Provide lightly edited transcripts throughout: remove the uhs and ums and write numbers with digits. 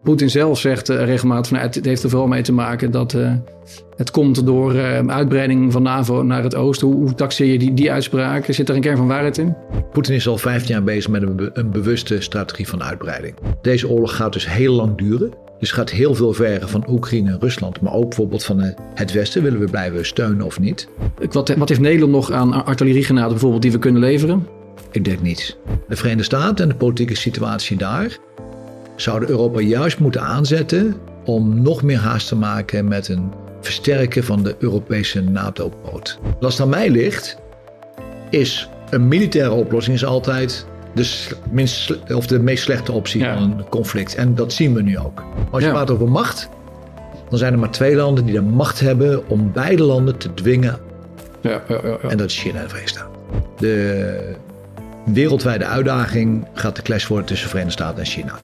Poetin zelf zegt regelmatig van het heeft er vooral mee te maken dat het komt door uitbreiding van NAVO naar het oosten. Hoe taxeer je die uitspraak? Zit er een kern van waarheid in? Poetin is al 15 jaar bezig met een bewuste strategie van uitbreiding. Deze oorlog gaat dus heel lang duren. Dus gaat heel veel vergen van Oekraïne en Rusland. Maar ook bijvoorbeeld van het Westen. Willen we blijven steunen of niet? Wat heeft Nederland nog aan artilleriegranaten bijvoorbeeld die we kunnen leveren? Ik denk niets. De Verenigde Staten en de politieke situatie daar zouden Europa juist moeten aanzetten om nog meer haast te maken met een versterken van de Europese NATO-poot. Als het aan mij ligt, is een militaire oplossing is altijd de meest slechte optie van een conflict. En dat zien we nu ook. Als je praat over macht, dan zijn er maar 2 landen die de macht hebben om beide landen te dwingen. Ja. En dat is China en de Verenigde Staten. De wereldwijde uitdaging gaat de clash worden tussen de Verenigde Staten en China.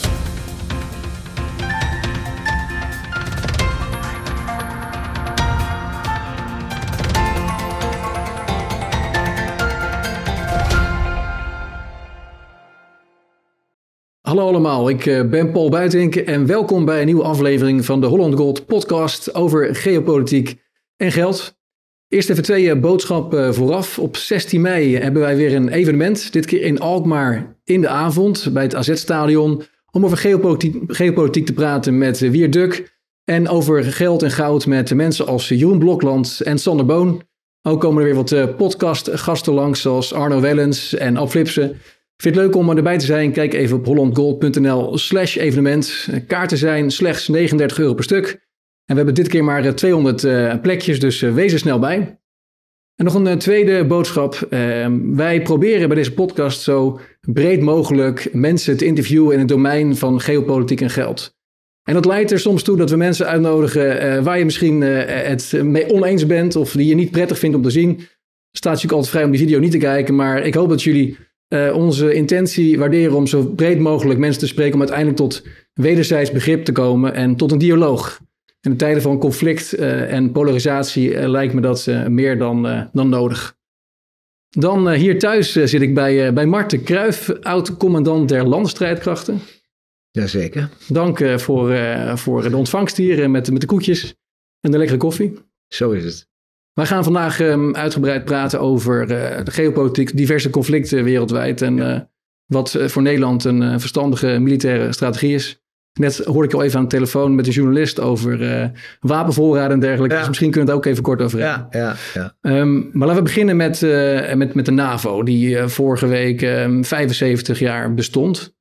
Hallo allemaal, ik ben Paul Buitink en welkom bij een nieuwe aflevering van de Holland Gold podcast over geopolitiek en geld. Eerst even 2 boodschappen vooraf. Op 16 mei hebben wij weer een evenement, dit keer in Alkmaar in de avond bij het AZ-stadion, om over geopolitiek te praten met Wiert Duk en over geld en goud met mensen als Jeroen Blokland en Sander Boon. Ook komen er weer wat podcastgasten langs zoals Arno Wellens en Ab Flipsen. Vind je het leuk om erbij te zijn? Kijk even op hollandgold.nl/evenement. Kaarten zijn slechts €39 per stuk. En we hebben dit keer maar 200 plekjes, dus wees er snel bij. En nog een tweede boodschap. Wij proberen bij deze podcast zo breed mogelijk mensen te interviewen in het domein van geopolitiek en geld. En dat leidt er soms toe dat we mensen uitnodigen waar je misschien het mee oneens bent of die je niet prettig vindt om te zien. Staat natuurlijk altijd vrij om die video niet te kijken, maar ik hoop dat jullie onze intentie waarderen om zo breed mogelijk mensen te spreken om uiteindelijk tot wederzijds begrip te komen en tot een dialoog. In de tijden van conflict en polarisatie lijkt me dat meer dan nodig. Dan hier thuis zit ik bij Marten Kruijf, oud-commandant der Landstrijdkrachten. Jazeker. Dank voor de ontvangst hier met de koekjes en de lekkere koffie. Zo is het. Wij gaan vandaag uitgebreid praten over de geopolitiek, diverse conflicten wereldwijd en wat voor Nederland een verstandige militaire strategie is. Net hoorde ik al even aan de telefoon met een journalist over wapenvoorraden en dergelijke. Ja. Dus misschien kunnen we het ook even kort over hebben. Ja. Maar laten we beginnen met de NAVO, die vorige week 75 jaar bestond.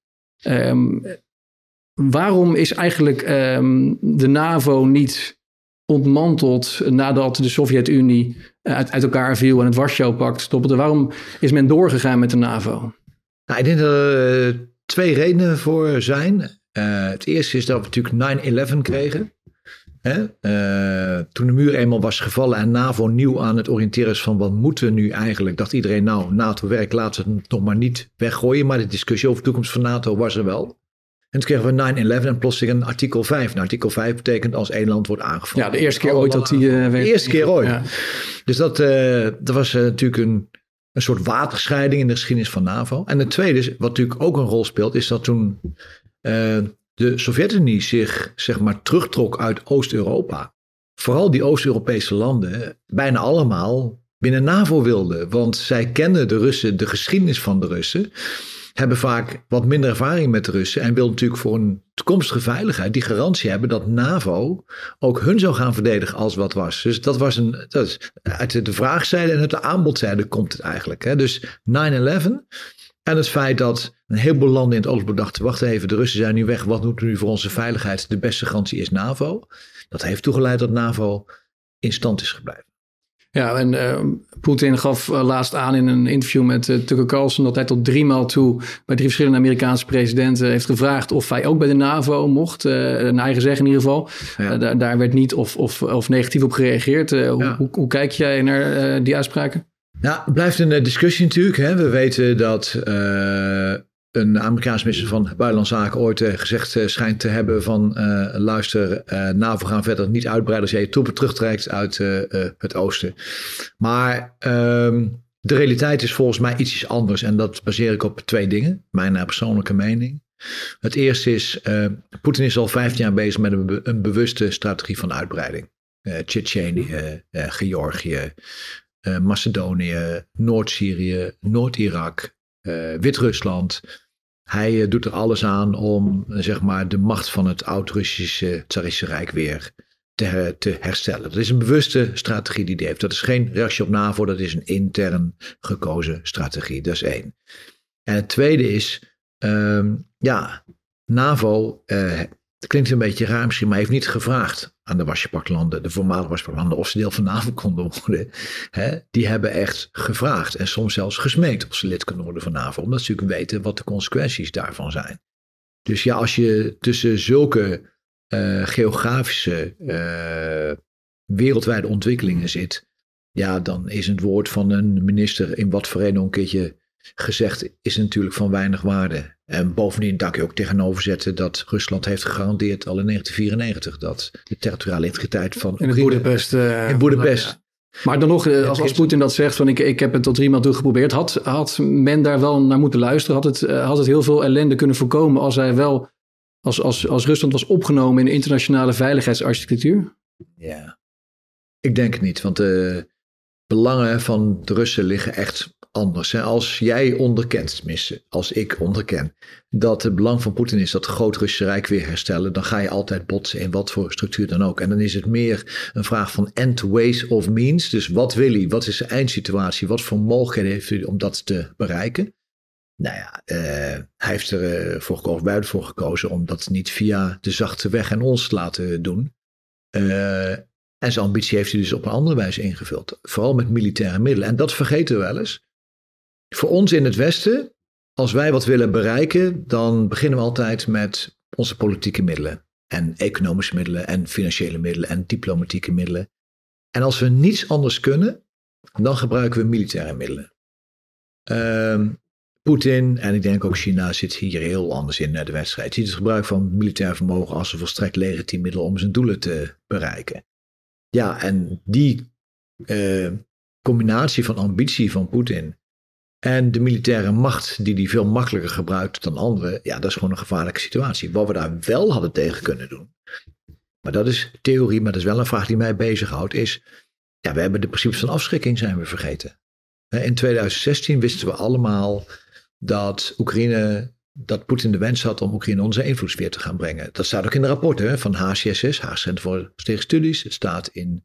Waarom is eigenlijk de NAVO niet ontmanteld nadat de Sovjet-Unie uit elkaar viel en het Warschau-pact stopte? Waarom is men doorgegaan met de NAVO? Nou, ik denk dat er 2 redenen voor zijn. Het eerste is dat we natuurlijk 9/11 kregen. Toen de muur eenmaal was gevallen en NAVO nieuw aan het oriënteren is van wat moeten we nu eigenlijk, dacht iedereen NATO werkt, laten we het nog maar niet weggooien. Maar de discussie over de toekomst van NATO was er wel. En toen kregen we 9/11 en plotseling een artikel 5. Nou, artikel 5 betekent als één land wordt aangevallen. Ja, de eerste keer ooit dat die werd. De eerste keer ooit. Ja. Dus dat was natuurlijk een soort waterscheiding in de geschiedenis van NAVO. En het tweede, wat natuurlijk ook een rol speelt, is dat toen de Sovjet-Unie zich zeg maar terugtrok uit Oost-Europa. Vooral die Oost-Europese landen bijna allemaal binnen NAVO wilden. Want zij kenden de Russen, de geschiedenis van de Russen, hebben vaak wat minder ervaring met de Russen en wilden natuurlijk voor een toekomstige veiligheid die garantie hebben dat NAVO ook hun zou gaan verdedigen als wat was. Dus dat is uit de vraagzijde en uit de aanbodzijde komt het eigenlijk. Hè. Dus 9/11 en het feit dat een heleboel landen in het Oostblok dachten, wacht even, de Russen zijn nu weg, wat doen we nu voor onze veiligheid? De beste garantie is NAVO. Dat heeft toegeleid dat NAVO in stand is gebleven. Ja, en Poetin gaf laatst aan in een interview met Tucker Carlson dat hij tot 3 maal toe bij 3 verschillende Amerikaanse presidenten heeft gevraagd of hij ook bij de NAVO mocht. Naar eigen zeggen in ieder geval. Ja. Daar werd niet of negatief op gereageerd. Hoe kijk jij naar die uitspraken? Nou, het blijft een discussie natuurlijk. Hè. We weten dat een Amerikaanse minister van Buitenlandse Zaken ooit gezegd schijnt te hebben van luister, NAVO gaan verder niet uitbreiden als jij je troepen terugtrekt uit het oosten. Maar de realiteit is volgens mij iets anders en dat baseer ik op 2 dingen. Mijn persoonlijke mening. Het eerste is, Poetin is al 15 jaar bezig met een bewuste strategie van uitbreiding. Tsjetsjenië, Georgië, Macedonië, Noord-Syrië, Noord-Irak, Wit-Rusland. Hij doet er alles aan om zeg maar, de macht van het oud-Russische Tsaristische Rijk weer te herstellen. Dat is een bewuste strategie die hij heeft. Dat is geen reactie op NAVO, dat is een intern gekozen strategie. Dat is 1. En het tweede is, NAVO, het klinkt een beetje raar misschien, maar heeft niet gevraagd aan de Wasjepaklanden, de voormalige Wasjepaklanden, of ze deel van NAVO konden worden. Die hebben echt gevraagd en soms zelfs gesmeekt of ze lid kunnen worden van NAVO, omdat ze natuurlijk weten wat de consequenties daarvan zijn. Dus ja, als je tussen zulke geografische wereldwijde ontwikkelingen zit, ja, dan is het woord van een minister in wat voor een keertje gezegd is natuurlijk van weinig waarde. En bovendien, daar kun je ook tegenover zetten dat Rusland heeft gegarandeerd al in 1994 dat de territoriale integriteit van Oekraïne in Boedapest. Ja. Maar dan nog, als Poetin dat zegt, van ik heb het tot 3 maal toe geprobeerd, had men daar wel naar moeten luisteren? Had het heel veel ellende kunnen voorkomen als hij wel, als Rusland was opgenomen in de internationale veiligheidsarchitectuur? Ja, ik denk het niet, want de belangen van de Russen liggen echt anders. Als jij onderkent, tenminste als ik onderken, dat het belang van Poetin is dat het Groot-Russische Rijk weer herstellen, dan ga je altijd botsen in wat voor structuur dan ook. En dan is het meer een vraag van end ways of means. Dus wat wil hij? Wat is de eindsituatie? Wat voor mogelijkheden heeft hij om dat te bereiken? Nou ja, hij heeft ervoor gekozen, wij hebben ervoor gekozen om dat niet via de zachte weg en ons te laten doen. En zijn ambitie heeft hij dus op een andere wijze ingevuld. Vooral met militaire middelen. En dat vergeten we wel eens. Voor ons in het Westen, als wij wat willen bereiken, dan beginnen we altijd met onze politieke middelen. En economische middelen en financiële middelen en diplomatieke middelen. En als we niets anders kunnen, dan gebruiken we militaire middelen. Poetin, en ik denk ook China, zit hier heel anders in de wedstrijd. Ziet het gebruik van militair vermogen als een volstrekt legitiem middel om zijn doelen te bereiken. Ja, en die combinatie van ambitie van Poetin en de militaire macht die hij veel makkelijker gebruikt dan anderen, ja, dat is gewoon een gevaarlijke situatie. Wat we daar wel hadden tegen kunnen doen, maar dat is theorie, maar dat is wel een vraag die mij bezighoudt, is, ja, we hebben de principes van afschrikking zijn we vergeten. In 2016 wisten we allemaal dat Poetin de wens had om Oekraïne onder zijn invloedssfeer te gaan brengen. Dat staat ook in de rapporten van HCSS, Haag Centrum voor Strategische Studies. Het staat in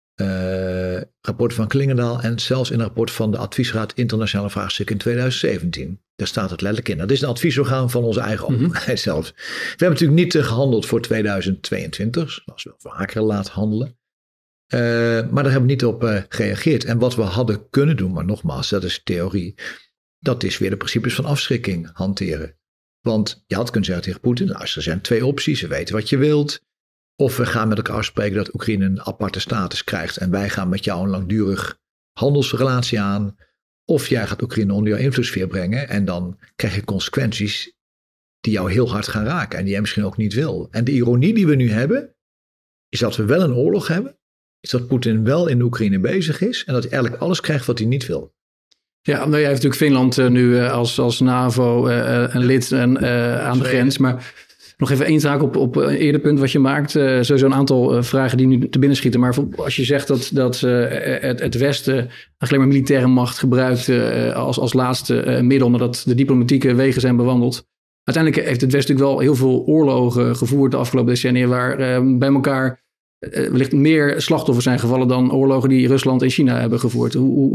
rapporten van Klingendaal en zelfs in een rapport van de Adviesraad Internationale Vraagstukken in 2017. Daar staat het letterlijk in. Dat is een adviesorgaan van onze eigen overheid zelfs. We hebben natuurlijk niet gehandeld voor 2022, zoals we vaker laten handelen. Maar daar hebben we niet op gereageerd. En wat we hadden kunnen doen, maar nogmaals, dat is theorie. Dat is weer de principes van afschrikking hanteren. Want je had kunnen zeggen tegen Poetin, luister, er zijn 2 opties, we weten wat je wilt. Of we gaan met elkaar afspreken dat Oekraïne een aparte status krijgt en wij gaan met jou een langdurig handelsrelatie aan. Of jij gaat Oekraïne onder jouw invloedssfeer brengen en dan krijg je consequenties die jou heel hard gaan raken en die jij misschien ook niet wil. En de ironie die we nu hebben, is dat we wel een oorlog hebben, is dat Poetin wel in de Oekraïne bezig is en dat hij eigenlijk alles krijgt wat hij niet wil. Ja, nou, jij heeft natuurlijk Finland nu als NAVO een lid aan de grens. Maar nog even één zaak op een eerder punt wat je maakt. Sowieso een aantal vragen die nu te binnen schieten. Maar als je zegt dat het Westen eigenlijk maar militaire macht gebruikt als laatste middel, omdat de diplomatieke wegen zijn bewandeld. Uiteindelijk heeft het Westen natuurlijk wel heel veel oorlogen gevoerd de afgelopen decennia, waar bij elkaar wellicht meer slachtoffers zijn gevallen dan oorlogen die Rusland en China hebben gevoerd.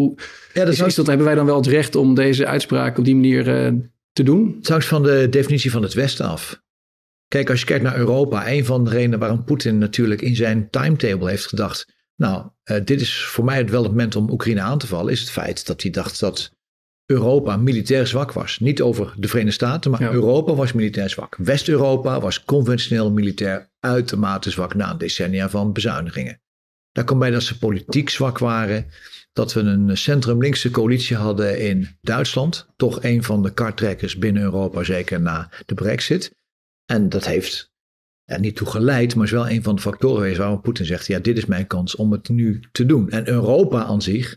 Hebben wij dan wel het recht om deze uitspraak op die manier te doen? Het hangt van de definitie van het Westen af. Kijk, als je kijkt naar Europa, een van de redenen waarom Poetin natuurlijk in zijn timetable heeft gedacht, nou, dit is voor mij wel het moment om Oekraïne aan te vallen, is het feit dat hij dacht dat Europa militair zwak was. Niet over de Verenigde Staten, maar Europa was militair zwak. West-Europa was conventioneel militair uitermate zwak na een decennia van bezuinigingen. Daar komt bij dat ze politiek zwak waren, dat we een centrum-linkse coalitie hadden in Duitsland. Toch een van de kartrekkers binnen Europa, zeker na de Brexit. En dat heeft niet toe geleid, maar is wel een van de factoren geweest waarom Poetin zegt, ja, dit is mijn kans om het nu te doen. En Europa aan zich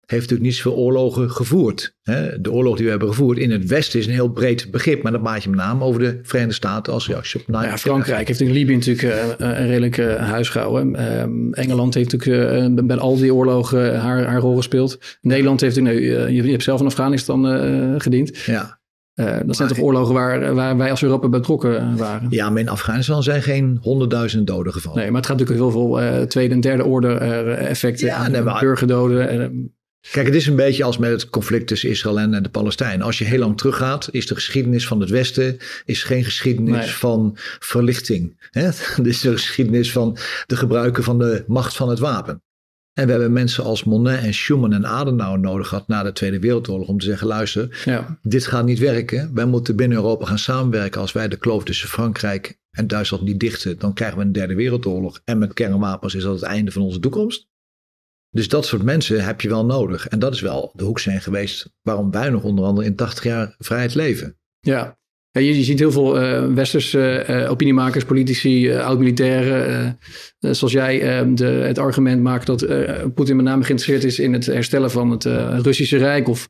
heeft natuurlijk niet zoveel oorlogen gevoerd. Hè? De oorlog die we hebben gevoerd in het Westen is een heel breed begrip. Maar dat maakt je met name over de Verenigde Staten als reactie op 9/11. Frankrijk heeft in Libië natuurlijk een redelijk huis gehouden. Engeland heeft natuurlijk bij al die oorlogen haar rol gespeeld. Nederland heeft, je hebt zelf in Afghanistan gediend. Ja. Dat zijn toch oorlogen waar wij als Europa betrokken waren? Ja, maar in Afghanistan zijn geen 100.000 doden gevallen. Nee, maar het gaat natuurlijk heel veel tweede en derde orde effecten. Burgerdoden. Kijk, het is een beetje als met het conflict tussen Israël en de Palestijnen. Als je heel lang teruggaat, is de geschiedenis van het Westen is geen geschiedenis van verlichting. Hè? Het is de geschiedenis van de gebruiken van de macht van het wapen. En we hebben mensen als Monnet en Schuman en Adenauer nodig gehad na de Tweede Wereldoorlog om te zeggen, luister, dit gaat niet werken. Wij moeten binnen Europa gaan samenwerken. Als wij de kloof tussen Frankrijk en Duitsland niet dichten, dan krijgen we een Derde Wereldoorlog. En met kernwapens is dat het einde van onze toekomst. Dus dat soort mensen heb je wel nodig. En dat is wel de hoeksteen geweest waarom wij nog onder andere in 80 jaar vrijheid leven. Ja. Je ziet heel veel westerse opiniemakers, politici, oud-militairen, zoals jij het argument maakt dat Poetin met name geïnteresseerd is in het herstellen van het Russische Rijk of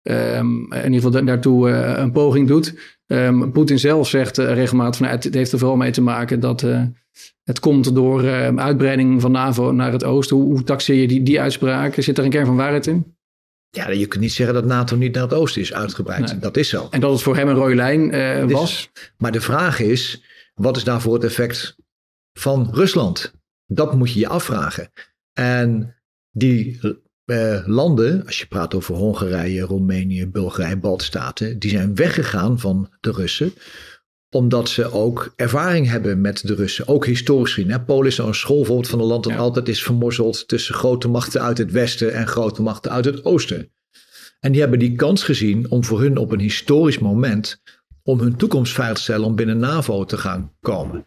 in ieder geval daartoe een poging doet. Poetin zelf zegt regelmatig van het heeft er vooral mee te maken dat het komt door uitbreiding van NAVO naar het oosten. Hoe taxeer je die uitspraak? Zit er een kern van waarheid in? Ja, je kunt niet zeggen dat NATO niet naar het oosten is uitgebreid. Nee. Dat is zo. En dat het voor hem een rode lijn was. Maar de vraag is, wat is daarvoor het effect van Rusland? Dat moet je je afvragen. En die landen, als je praat over Hongarije, Roemenië, Bulgarije, Baltstaten, die zijn weggegaan van de Russen, omdat ze ook ervaring hebben met de Russen. Ook historisch gezien. Polen is zo'n schoolvoorbeeld van een land dat altijd is vermorzeld tussen grote machten uit het westen en grote machten uit het oosten. En die hebben die kans gezien om voor hun op een historisch moment om hun toekomst veilig te stellen om binnen NAVO te gaan komen.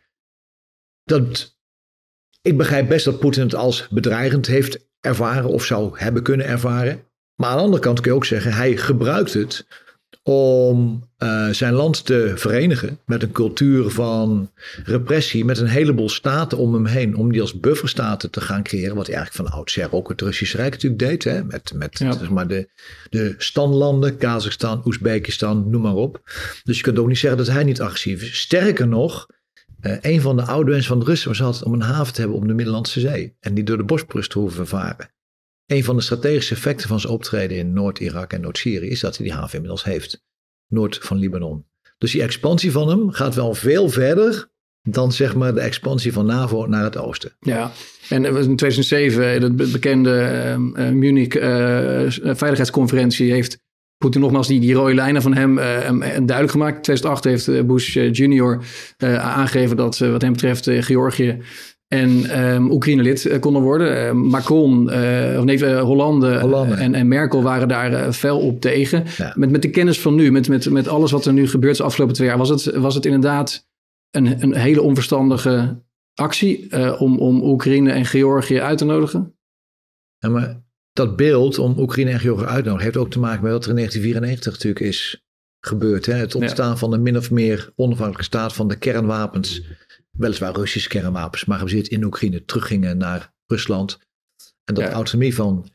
Ik begrijp best dat Poetin het als bedreigend heeft ervaren of zou hebben kunnen ervaren. Maar aan de andere kant kun je ook zeggen, hij gebruikt het om zijn land te verenigen met een cultuur van repressie, met een heleboel staten om hem heen, om die als bufferstaten te gaan creëren, wat hij eigenlijk van oudsher ook het Russische Rijk natuurlijk deed, hè? Met zeg maar de standlanden, Kazachstan, Oezbekistan, noem maar op. Dus je kunt ook niet zeggen dat hij niet agressief is. Sterker nog, een van de oude wensen van de Russen was altijd om een haven te hebben om de Middellandse Zee en niet door de Bosporus te hoeven varen. Een van de strategische effecten van zijn optreden in Noord-Irak en Noord-Syrië is dat hij die haven inmiddels heeft. Noord van Libanon. Dus die expansie van hem gaat wel veel verder dan zeg maar de expansie van NAVO naar het oosten. Ja, en in 2007, dat bekende Munich veiligheidsconferentie, heeft Poetin nogmaals die rode lijnen van hem duidelijk gemaakt. In 2008 heeft Bush junior aangegeven dat wat hem betreft Georgië en Oekraïne lid konden worden. Macron, Hollande. En Merkel waren daar fel op tegen. Ja. Met de kennis van nu, met alles wat er nu gebeurt de afgelopen 2 jaar, was het inderdaad een hele onverstandige actie om Oekraïne en Georgië uit te nodigen? Ja, maar dat beeld om Oekraïne en Georgië uit te nodigen heeft ook te maken met wat er in 1994 natuurlijk is gebeurd. Hè? Het ontstaan van een min of meer onafhankelijke staat van de kernwapens, weliswaar Russische kernwapens, maar gebaseerd in Oekraïne, teruggingen naar Rusland. En dat de autonomie van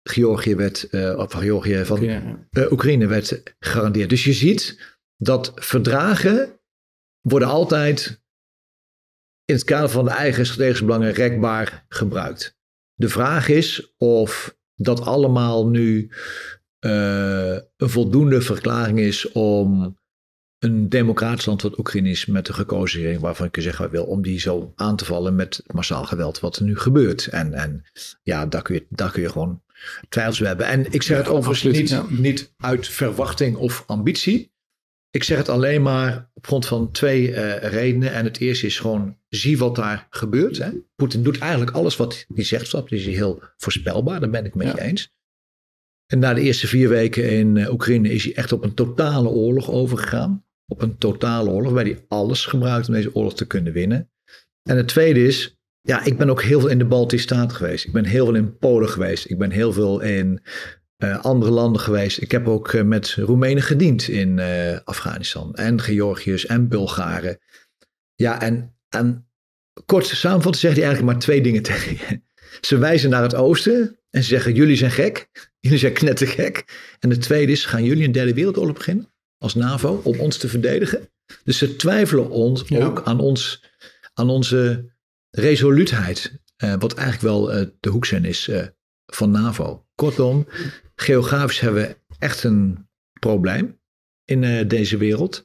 Oekraïne werd gegarandeerd. Dus je ziet dat verdragen worden altijd in het kader van de eigen strategische belangen rekbaar gebruikt. De vraag is of dat allemaal nu een voldoende verklaring is om een democratisch land wat Oekraïne is met de gekozen regering waarvan ik zeggen wat wil, om die zo aan te vallen met massaal geweld wat er nu gebeurt. En ja, daar kun je gewoon twijfels hebben. En ik zeg het overigens niet uit verwachting of ambitie. Ik zeg het alleen maar op grond van 2 redenen. En het eerste is gewoon, zie wat daar gebeurt. Hè? Poetin doet eigenlijk alles wat hij zegt. Dat is heel voorspelbaar, daar ben ik met je eens. En na de eerste 4 weken in Oekraïne is hij echt op een totale oorlog overgegaan. Op een totale oorlog, waar hij alles gebruikt om deze oorlog te kunnen winnen. En het tweede is, ja, ik ben ook heel veel in de Baltische Staten geweest. Ik ben heel veel in Polen geweest. Ik ben heel veel in andere landen geweest. Ik heb ook met Roemenen gediend in Afghanistan. En Georgiërs en Bulgaren. Ja, en kort samenvatten zegt hij eigenlijk maar 2 dingen tegen je. Ze wijzen naar het oosten en ze zeggen, jullie zijn gek. Jullie zijn knettergek. En de tweede is, gaan jullie een derde wereldoorlog beginnen als NAVO om ons te verdedigen? Dus ze twijfelen ook aan onze resoluutheid. Wat eigenlijk wel de hoeksteen is van NAVO. Kortom, geografisch hebben we echt een probleem in deze wereld.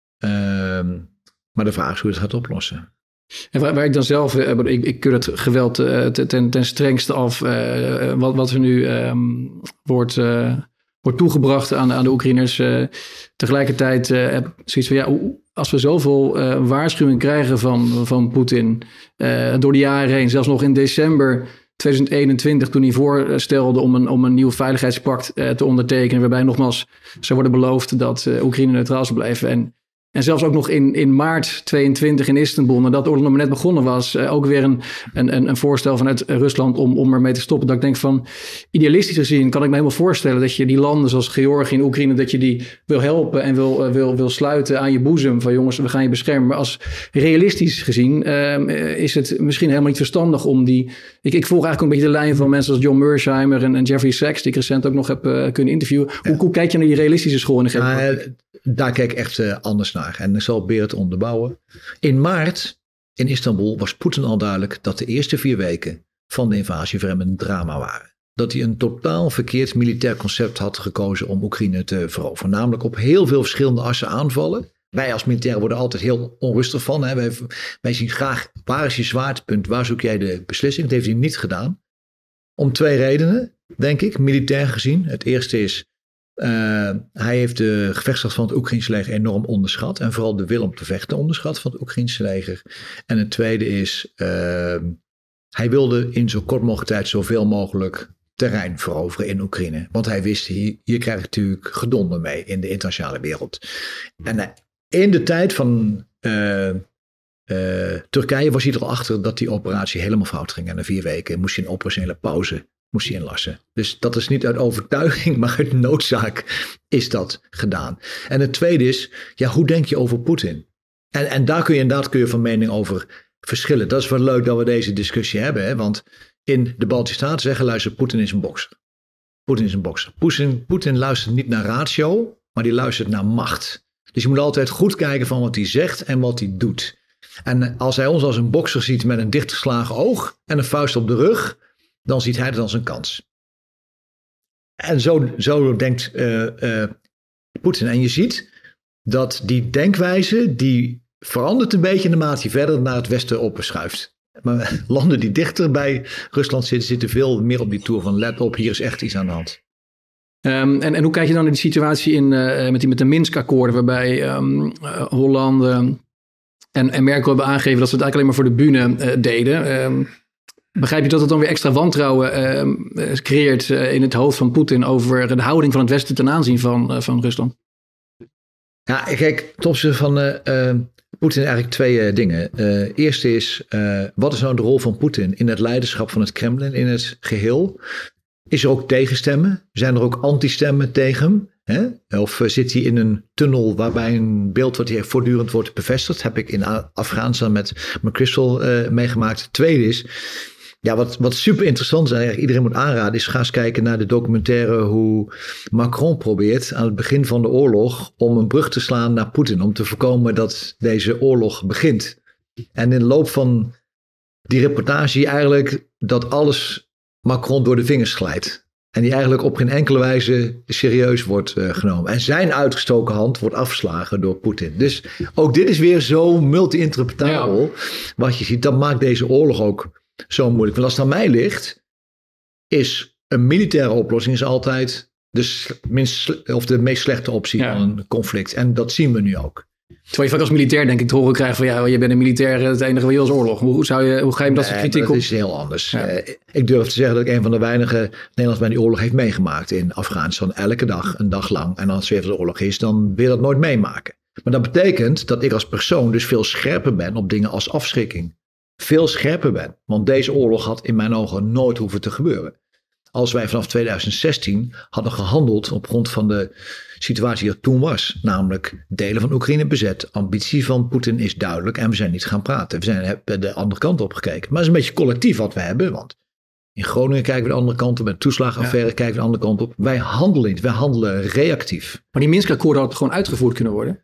Maar de vraag is hoe je het gaat oplossen. En waar ik dan zelf, ik keur het geweld ten strengste af, wat er nu wordt toegebracht aan de Oekraïners. Tegelijkertijd heb ik zoiets van, als we zoveel waarschuwing krijgen van Poetin door de jaren heen, zelfs nog in december 2021, toen hij voorstelde om een nieuw veiligheidspact te ondertekenen, waarbij nogmaals zou worden beloofd dat Oekraïne neutraal zou blijven. En zelfs ook nog in maart 22 in Istanbul, nadat de oorlog nog net begonnen was, ook weer een voorstel vanuit Rusland om ermee te stoppen. Dat ik denk van, idealistisch gezien kan ik me helemaal voorstellen dat je die landen zoals Georgië en Oekraïne, dat je die wil helpen en wil sluiten aan je boezem. Van jongens, we gaan je beschermen. Maar als realistisch gezien is het misschien helemaal niet verstandig om die... Ik volg eigenlijk een beetje de lijn van mensen als John Mersheimer en Jeffrey Sachs, die ik recent ook nog heb kunnen interviewen. Ja. Hoe kijk je naar die realistische school in de geopolitiek? Daar kijk ik echt anders naar. En ik zal proberen te onderbouwen. In maart in Istanbul was Poetin al duidelijk dat de eerste 4 weken van de invasie voor hem een drama waren. Dat hij een totaal verkeerd militair concept had gekozen om Oekraïne te veroveren. Namelijk op heel veel verschillende assen aanvallen. Wij als militairen worden altijd heel onrustig van. Hè? Wij zien graag, waar is je zwaartepunt? Waar zoek jij de beslissing? Dat heeft hij niet gedaan. Om 2 redenen, denk ik, militair gezien. Het eerste is, hij heeft de gevechtskracht van het Oekraïnse leger enorm onderschat. En vooral de wil om te vechten onderschat van het Oekraïnse leger. En het tweede is, hij wilde in zo kort mogelijk tijd zoveel mogelijk terrein veroveren in Oekraïne. Want hij wist, hier krijg ik natuurlijk gedonder mee in de internationale wereld. En in de tijd van Turkije was hij er al achter dat die operatie helemaal fout ging. En na 4 weken moest hij een operationele pauze inlassen. Dus dat is niet uit overtuiging, maar uit noodzaak is dat gedaan. En het tweede is, hoe denk je over Poetin? En daar kun je van mening over verschillen. Dat is wel leuk dat we deze discussie hebben. Hè? Want in de Baltische Staten zeggen, luister, Poetin is een bokser. Poetin is een bokser. Poetin luistert niet naar ratio, maar die luistert naar macht. Dus je moet altijd goed kijken van wat hij zegt en wat hij doet. En als hij ons als een bokser ziet met een dichtgeslagen oog en een vuist op de rug, dan ziet hij het als een kans. En zo denkt Poetin. En je ziet dat die denkwijze, die verandert een beetje naarmate hij verder naar het westen opschuift. Maar landen die dichter bij Rusland zitten veel meer op die toer van let op, hier is echt iets aan de hand. En hoe kijk je dan naar die situatie met de Minsk-akkoorden, waarbij Hollande en Merkel hebben aangegeven dat ze het eigenlijk alleen maar voor de bühne deden. Begrijp je dat het dan weer extra wantrouwen creëert in het hoofd van Poetin over de houding van het Westen ten aanzien van Rusland? Ja, kijk, ten opzichte van Poetin eigenlijk 2 dingen. Eerste is, wat is nou de rol van Poetin in het leiderschap van het Kremlin in het geheel? Is er ook tegenstemmen? Zijn er ook anti-stemmen tegen hem? Hè? Of zit hij in een tunnel waarbij een beeld wat hij voortdurend wordt bevestigd? Heb ik in Afghanistan met McChrystal meegemaakt. Het tweede is, wat super interessant is, eigenlijk iedereen moet aanraden, is ga eens kijken naar de documentaire hoe Macron probeert aan het begin van de oorlog om een brug te slaan naar Poetin. Om te voorkomen dat deze oorlog begint. En in de loop van die reportage zie je eigenlijk dat alles Macron door de vingers glijdt. En die eigenlijk op geen enkele wijze serieus wordt genomen. En zijn uitgestoken hand wordt afgeslagen door Poetin. Dus ook dit is weer zo multi-interpretabel. Ja. Wat je ziet, dat maakt deze oorlog ook zo moeilijk. Want als het aan mij ligt, is een militaire oplossing is altijd de meest slechte optie van een conflict. En dat zien we nu ook. Terwijl je vaak als militair denk ik te horen krijgt van je bent een militair, het enige wat je als oorlog. Hoe ga je met dat soort kritiek op? Dat is heel anders. Ja. Ik durf te zeggen dat ik een van de weinige Nederlanders bij die oorlog heeft meegemaakt in Afghanistan. Elke dag, een dag lang. En als er weer de oorlog is, dan wil je dat nooit meemaken. Maar dat betekent dat ik als persoon dus veel scherper ben op dingen als afschrikking. Veel scherper ben. Want deze oorlog had in mijn ogen nooit hoeven te gebeuren. Als wij vanaf 2016 hadden gehandeld op grond van de situatie die er toen was. Namelijk delen van Oekraïne bezet. Ambitie van Poetin is duidelijk en we zijn niet gaan praten. We zijn de andere kant op gekeken. Maar het is een beetje collectief wat we hebben. Want In Groningen kijken we de andere kant op. Met de toeslagenaffaire kijken we de andere kant op. Wij handelen niet. Wij handelen reactief. Maar die Minsk-akkoorden hadden gewoon uitgevoerd kunnen worden.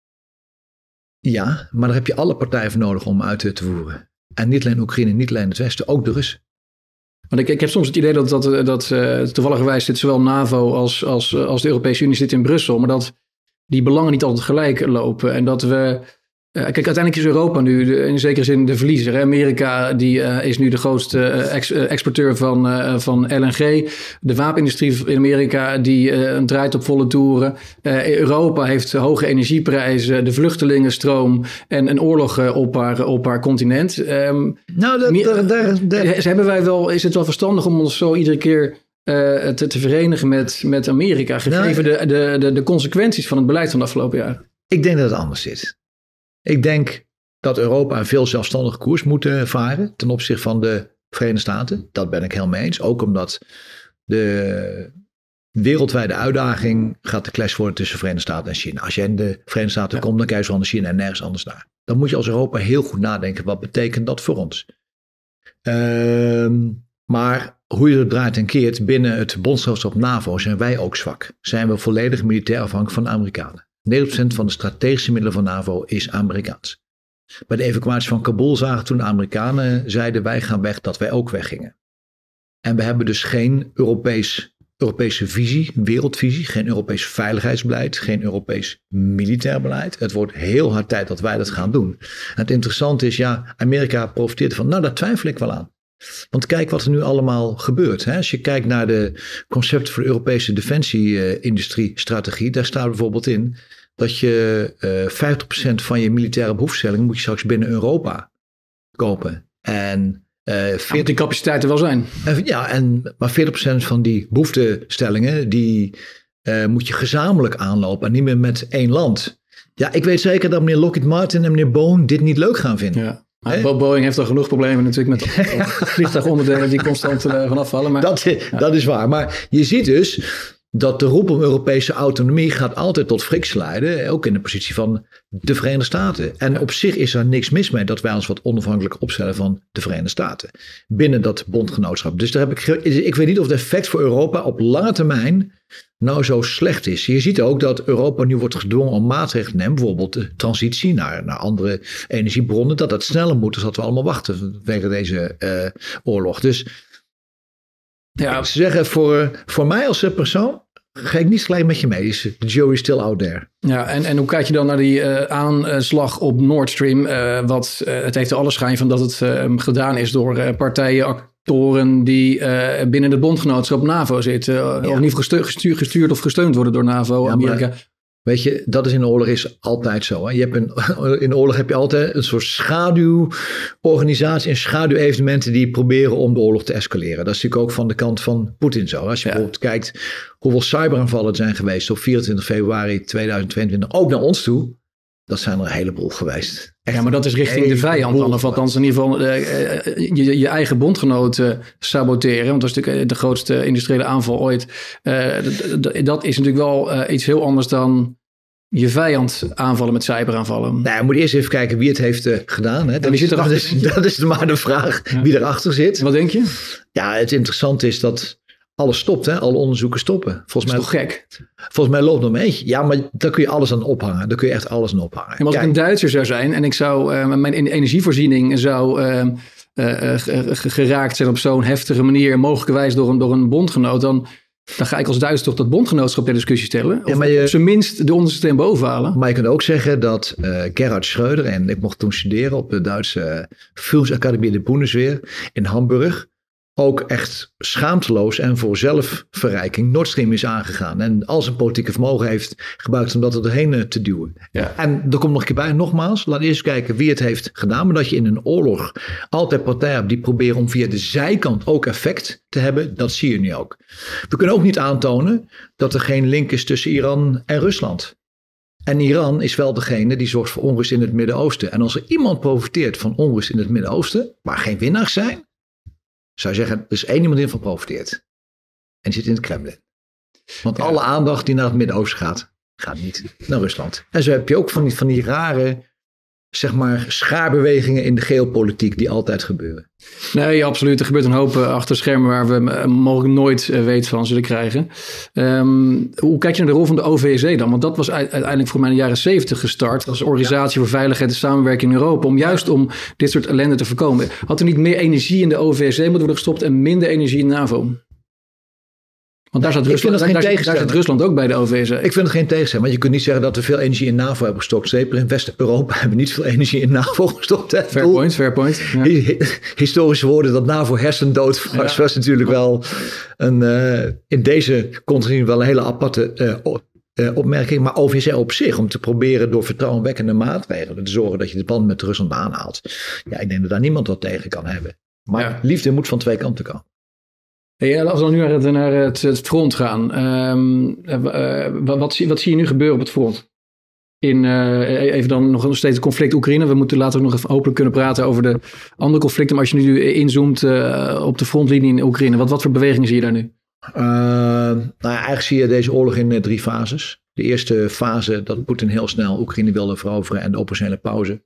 Ja, maar daar heb je alle partijen voor nodig om uit te voeren. En niet alleen Oekraïne, niet alleen het Westen, ook de Russen. Want ik heb soms het idee dat toevalligerwijs zit zowel NAVO als de Europese Unie zit in Brussel. Maar dat die belangen niet altijd gelijk lopen. En dat we... Kijk, uiteindelijk is Europa nu in zekere zin de verliezer. Hè? Amerika is nu de grootste exporteur van LNG. De wapenindustrie in Amerika draait op volle toeren. Europa heeft hoge energieprijzen, de vluchtelingenstroom en een oorlog op haar continent. Is het wel verstandig om ons zo iedere keer te verenigen met Amerika, gegeven de consequenties van het beleid van de afgelopen jaren? Ik denk dat het anders zit. Ik denk dat Europa een veel zelfstandige koers moet varen ten opzichte van de Verenigde Staten. Dat ben ik heel mee eens. Ook omdat de wereldwijde uitdaging gaat de clash worden tussen de Verenigde Staten en China. Als je in de Verenigde Staten komt, dan kijk je zo naar China en nergens anders naar. Dan moet je als Europa heel goed nadenken, wat betekent dat voor ons? Maar hoe je het draait en keert, binnen het bondgenootschap NAVO zijn wij ook zwak. Zijn we volledig militair afhankelijk van de Amerikanen. 90% van de strategische middelen van NAVO is Amerikaans. Bij de evacuatie van Kabul zagen toen de Amerikanen zeiden wij gaan weg, dat wij ook weggingen. En we hebben dus geen Europese visie, wereldvisie, geen Europees veiligheidsbeleid, geen Europees militair beleid. Het wordt heel hard tijd dat wij dat gaan doen. En het interessante is, Amerika profiteert ervan. Nou, daar twijfel ik wel aan. Want kijk wat er nu allemaal gebeurt. Hè? Als je kijkt naar de concepten voor de Europese defensie-industrie-strategie, daar staat bijvoorbeeld in dat je 50% van je militaire behoeftestellingen moet je straks binnen Europa kopen. En moet die capaciteiten wel zijn. Maar 40% van die behoeftestellingen die moet je gezamenlijk aanlopen en niet meer met één land. Ja, ik weet zeker dat meneer Lockheed Martin en meneer Boeing dit niet leuk gaan vinden. Ja. Boeing heeft al genoeg problemen natuurlijk met vliegtuigonderdelen die constant vanaf vallen. Maar, dat is waar. Maar je ziet dus dat de roep om Europese autonomie gaat altijd tot frictie leiden. Ook in de positie van de Verenigde Staten. En op zich is er niks mis mee dat wij ons wat onafhankelijk opstellen van de Verenigde Staten. Binnen dat bondgenootschap. Dus daar ik weet niet of het effect voor Europa op lange termijn nou zo slecht is. Je ziet ook dat Europa nu wordt gedwongen om maatregelen te nemen. Bijvoorbeeld de transitie naar andere energiebronnen. Dat sneller moet dan dat we allemaal wachten vanwege deze oorlog. Dus ik zou zeggen, voor mij als persoon ga ik niet gelijk met je mee. The jury is still out there. Ja, en hoe kijk je dan naar die aanslag op Nord Stream? Het heeft er alle schijn van dat het gedaan is door partijen, actoren die binnen het bondgenootschap NAVO zitten. Of niet gestuurd of gesteund worden door NAVO, Amerika. Weet je, dat is in de oorlog is altijd zo. Hè? In de oorlog heb je altijd een soort schaduworganisatie en schaduwevenementen die proberen om de oorlog te escaleren. Dat is natuurlijk ook van de kant van Poetin zo. Als je bijvoorbeeld kijkt hoeveel cyberaanvallen er zijn geweest op 24 februari 2022, ook naar ons toe. Dat zijn er een heleboel geweest. Ja, maar dat is richting de vijand dan. Of althans in ieder geval je eigen bondgenoten saboteren. Want dat is natuurlijk de grootste industriële aanval ooit. Dat is natuurlijk wel iets heel anders dan je vijand aanvallen met cyberaanvallen. Nou, je moet eerst even kijken wie het heeft gedaan. Hè. Dat is maar de vraag wie erachter zit. Wat denk je? Ja, het interessante is dat alles stopt, hè? Alle onderzoeken stoppen. Volgens mij is toch gek? Volgens mij loopt nog een eentje. Ja, maar daar kun je alles aan ophangen. Daar kun je echt alles aan ophangen. En als ik een Duitser zou zijn en ik zou mijn energievoorziening zou geraakt zijn op zo'n heftige manier, mogelijkerwijs door een bondgenoot, dan ga ik als Duitser toch dat bondgenootschap ter discussie stellen. Of op zijn minst de onderste steen boven halen. Maar je kunt ook zeggen dat Gerhard Schröder, en ik mocht toen studeren op de Duitse Volksakademie de Bundeswehr in Hamburg, ook echt schaamteloos en voor zelfverrijking Nord Stream is aangegaan. En al zijn politieke vermogen heeft gebruikt om dat er doorheen te duwen. Ja. En er komt nog een keer bij, nogmaals, laat eerst kijken wie het heeft gedaan. Maar dat je in een oorlog altijd partijen hebt die proberen om via de zijkant ook effect te hebben, dat zie je nu ook. We kunnen ook niet aantonen dat er geen link is tussen Iran en Rusland. En Iran is wel degene die zorgt voor onrust in het Midden-Oosten. En als er iemand profiteert van onrust in het Midden-Oosten, waar geen winnaars zijn, zou je zeggen, er is één iemand in van profiteert. En die zit in het Kremlin. Want alle aandacht die naar het Midden-Oosten gaat niet naar Rusland. En zo heb je ook van die rare zeg maar schaarbewegingen in de geopolitiek die altijd gebeuren. Nee, absoluut. Er gebeurt een hoop achter schermen waar we mogelijk nooit weet van zullen krijgen. Hoe kijk je naar de rol van de OVSE dan? Want dat was uiteindelijk voor mij in de jaren 70 gestart als organisatie voor veiligheid en samenwerking in Europa. Om dit soort ellende te voorkomen. Had er niet meer energie in de OVSE moeten worden gestopt en minder energie in de NAVO? Want daar zit Rusland ook bij de OVSE. Ik vind het geen tegenstelling. Want je kunt niet zeggen dat we veel energie in NAVO hebben gestokt. Zeker in West-Europa hebben we niet veel energie in NAVO gestokt. Hè? Fair point. Ja. Historische woorden dat NAVO hersendood was natuurlijk wel in deze context wel een hele aparte opmerking. Maar OVSE op zich, om te proberen door vertrouwenwekkende maatregelen te zorgen dat je de band met Rusland aanhaalt. Ja, ik denk dat daar niemand wat tegen kan hebben. Maar liefde moet van twee kanten komen. Hey, als we dan nu naar het front gaan. Wat zie je nu gebeuren op het front? Even dan nog steeds het conflict Oekraïne. We moeten later nog even hopelijk kunnen praten over de andere conflicten. Maar als je nu inzoomt op de frontlinie in Oekraïne. Wat voor bewegingen zie je daar nu? Eigenlijk zie je deze oorlog in 3 fases. De eerste fase dat Poetin heel snel Oekraïne wilde veroveren en de operationele pauze.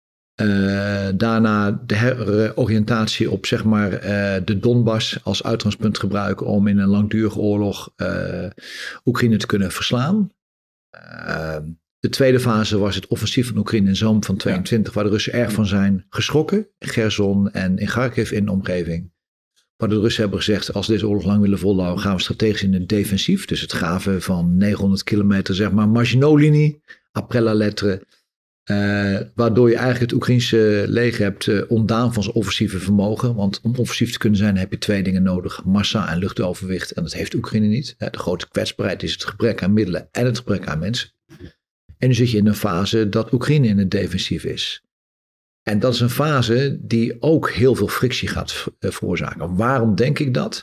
Daarna de heroriëntatie op zeg maar de Donbass als uitgangspunt gebruiken om in een langdurige oorlog Oekraïne te kunnen verslaan. De tweede fase was het offensief van Oekraïne in zomer van 22, waar de Russen erg van zijn geschrokken. Gerson en in Kharkiv in de omgeving. Waar de Russen hebben gezegd, als we deze oorlog lang willen volhouden, gaan we strategisch in het defensief. Dus het gaven van 900 kilometer zeg maar Maginot-linie, après la lettre. Waardoor je eigenlijk het Oekraïnse leger hebt ontdaan van zijn offensieve vermogen. Want om offensief te kunnen zijn heb je 2 dingen nodig. Massa en luchtoverwicht. En dat heeft Oekraïne niet. De grote kwetsbaarheid is het gebrek aan middelen en het gebrek aan mensen. En nu zit je in een fase dat Oekraïne in het defensief is. En dat is een fase die ook heel veel frictie gaat veroorzaken. Waarom denk ik dat?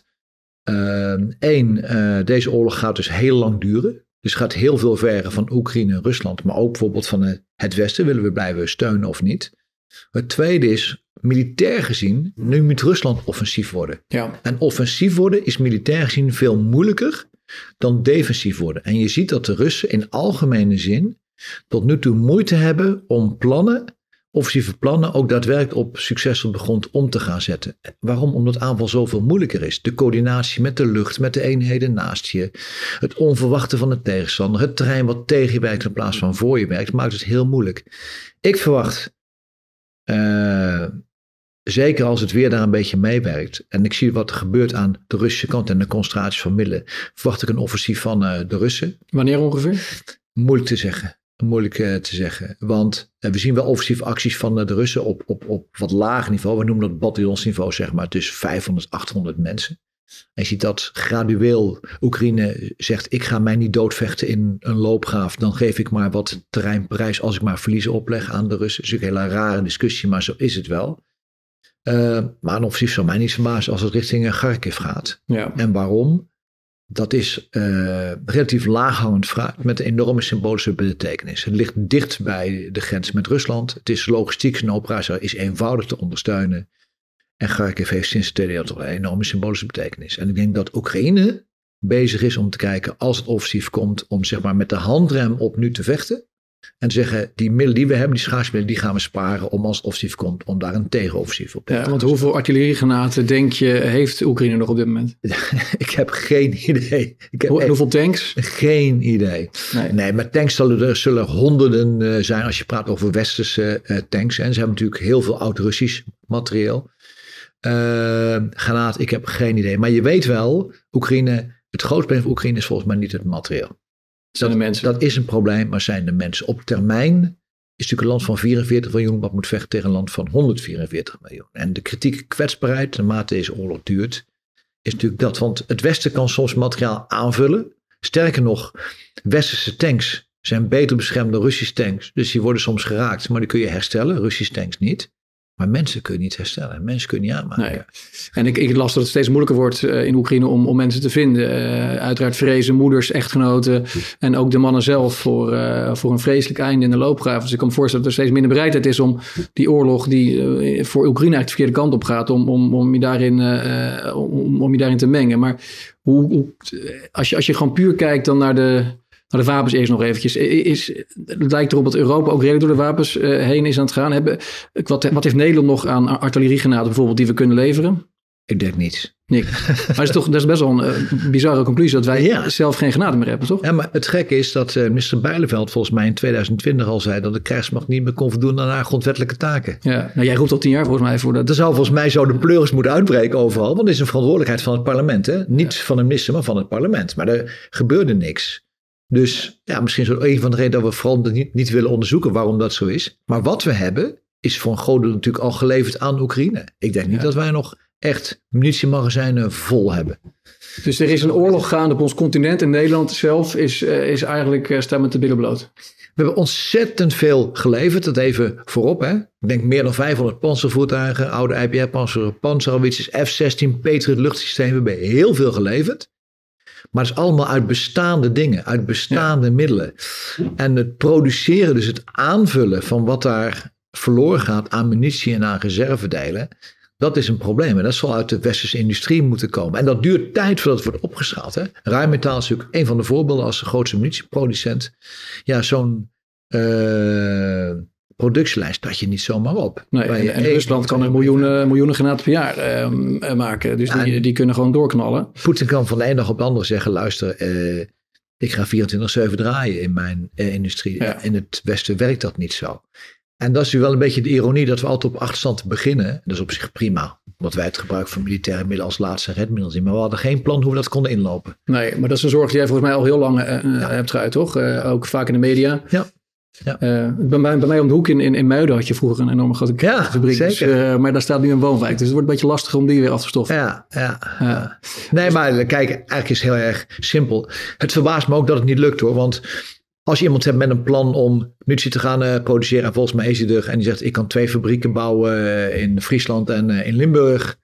Deze oorlog gaat dus heel lang duren. Dus gaat heel veel vergen van Oekraïne en Rusland, maar ook bijvoorbeeld van het Westen. Willen we blijven steunen of niet? Het tweede is, militair gezien, nu moet Rusland offensief worden. Ja. En offensief worden is militair gezien veel moeilijker dan defensief worden. En je ziet dat de Russen in algemene zin tot nu toe moeite hebben om offensieve plannen ook daadwerkelijk op succesvol de grond om te gaan zetten. Waarom? Omdat aanval zoveel moeilijker is. De coördinatie met de lucht, met de eenheden naast je. Het onverwachte van de tegenstander. Het terrein wat tegen je werkt in plaats van voor je werkt. Maakt het heel moeilijk. Ik verwacht, zeker als het weer daar een beetje meewerkt. En ik zie wat er gebeurt aan de Russische kant en de concentratie van middelen. Verwacht ik een offensief van de Russen. Wanneer ongeveer? Moeilijk te zeggen. Want we zien wel offensieve acties van de Russen op wat lager niveau. We noemen dat bataljonsniveau, zeg maar, tussen 500 en 800 mensen. En je ziet dat gradueel Oekraïne zegt, ik ga mij niet doodvechten in een loopgraaf. Dan geef ik maar wat terreinprijs als ik maar verliezen opleg aan de Russen. Dat is natuurlijk een hele rare discussie, maar zo is het wel. Maar een offensief zou mij niet verbazen als het richting Kharkiv gaat. Ja. En waarom? Dat is relatief laaghangend fruit met een enorme symbolische betekenis. Het ligt dicht bij de grens met Rusland. Het is logistiek, een operatie is eenvoudig te ondersteunen. En Kharkiv heeft sinds de Tweede Wereldoorlog een enorme symbolische betekenis. En ik denk dat Oekraïne bezig is om te kijken als het offensief komt om zeg maar met de handrem op nu te vechten. En te zeggen, die middelen die we hebben, die schaarsmiddelen, die gaan we sparen om als het offensief komt, om daar een tegenoffensief op te gaan. Ja, want hoeveel artilleriegranaten denk je heeft Oekraïne nog op dit moment? Ik heb geen idee. Hoeveel tanks? Geen idee. Nee, maar tanks zullen honderden zijn als je praat over westerse tanks. En ze hebben natuurlijk heel veel oud-Russisch materieel. Granaat, ik heb geen idee. Maar je weet wel, Oekraïne, het grootste probleem van Oekraïne is volgens mij niet het materieel. Dat is een probleem, maar zijn de mensen. Op termijn is natuurlijk een land van 44 miljoen wat moet vechten tegen een land van 144 miljoen. En de kritieke kwetsbaarheid, naarmate deze oorlog duurt, is natuurlijk dat. Want het Westen kan soms materiaal aanvullen. Sterker nog, westerse tanks zijn beter beschermd dan Russische tanks. Dus die worden soms geraakt, maar die kun je herstellen. Russische tanks niet. Maar mensen kun je niet herstellen. Mensen kun je niet aanmaken. Nee. En ik las dat het steeds moeilijker wordt in Oekraïne om mensen te vinden. Uiteraard vrezen moeders, echtgenoten en ook de mannen zelf voor een vreselijk einde in de loopgraaf. Dus ik kan me voorstellen dat er steeds minder bereidheid is om die oorlog die voor Oekraïne eigenlijk de verkeerde kant op gaat, om je daarin te mengen. Maar als je gewoon puur kijkt dan naar Nou, de wapens eerst nog eventjes. Het lijkt erop dat Europa ook redelijk door de wapens heen is aan het gaan. Wat heeft Nederland nog aan artilleriegranaten bijvoorbeeld die we kunnen leveren? Ik denk niets. Maar dat is best wel een bizarre conclusie dat wij zelf geen granaten meer hebben, toch? Ja, maar het gekke is dat minister Bijleveld volgens mij in 2020 al zei dat de krijgsmacht niet meer kon voldoen aan haar grondwettelijke taken. Ja, nou jij roept al 10 jaar volgens mij voor dat. Er zou volgens mij zo de pleuris moeten uitbreken overal, want het is een verantwoordelijkheid van het parlement. Hè? Niet van de minister, maar van het parlement. Maar er gebeurde niks. Dus ja, misschien is dat een van de redenen dat we vooral niet willen onderzoeken waarom dat zo is. Maar wat we hebben is voor een groot deel natuurlijk al geleverd aan Oekraïne. Ik denk niet dat wij nog echt munitiemagazijnen vol hebben. Dus er is een oorlog gaande op ons continent en Nederland zelf is eigenlijk staat met de billen bloot. We hebben ontzettend veel geleverd, dat even voorop. Hè? Ik denk meer dan 500 panzervoertuigen, oude IPR-panzers, panzerhouwitsers, F-16, Patriot luchtsystemen. We hebben heel veel geleverd. Maar het is allemaal uit bestaande dingen, uit bestaande middelen. En het produceren, dus het aanvullen van wat daar verloren gaat aan munitie en aan reservedelen, dat is een probleem. En dat zal uit de westerse industrie moeten komen. En dat duurt tijd voordat het wordt opgeschaald. Hè? Rijnmetaal is natuurlijk een van de voorbeelden als de grootste munitieproducent. Ja, zo'n productielijn start je niet zomaar op. Nee, en Rusland kan er miljoenen granaten per jaar maken. Dus die kunnen gewoon doorknallen. Poetin kan van de ene dag op de andere zeggen, luister, ik ga 24/7 draaien in mijn industrie. Ja. In het Westen werkt dat niet zo. En dat is nu wel een beetje de ironie dat we altijd op achterstand beginnen. Dat is op zich prima, omdat wij het gebruik van militaire middelen als laatste redmiddel zien. Maar we hadden geen plan hoe we dat konden inlopen. Nee, maar dat is een zorg die jij volgens mij al heel lang hebt geuit, toch? Ook vaak in de media. Ja. Bij mij om de hoek in Muiden had je vroeger een enorme grote fabriek. Zeker. Dus, maar daar staat nu een woonwijk. Dus het wordt een beetje lastig om die weer af te stoffen. Ja. Nee, maar kijk, eigenlijk is het heel erg simpel. Het verbaast me ook dat het niet lukt hoor. Want als je iemand hebt met een plan om munitie te gaan produceren. En volgens mij is hij er. En die zegt ik kan 2 fabrieken bouwen in Friesland en in Limburg.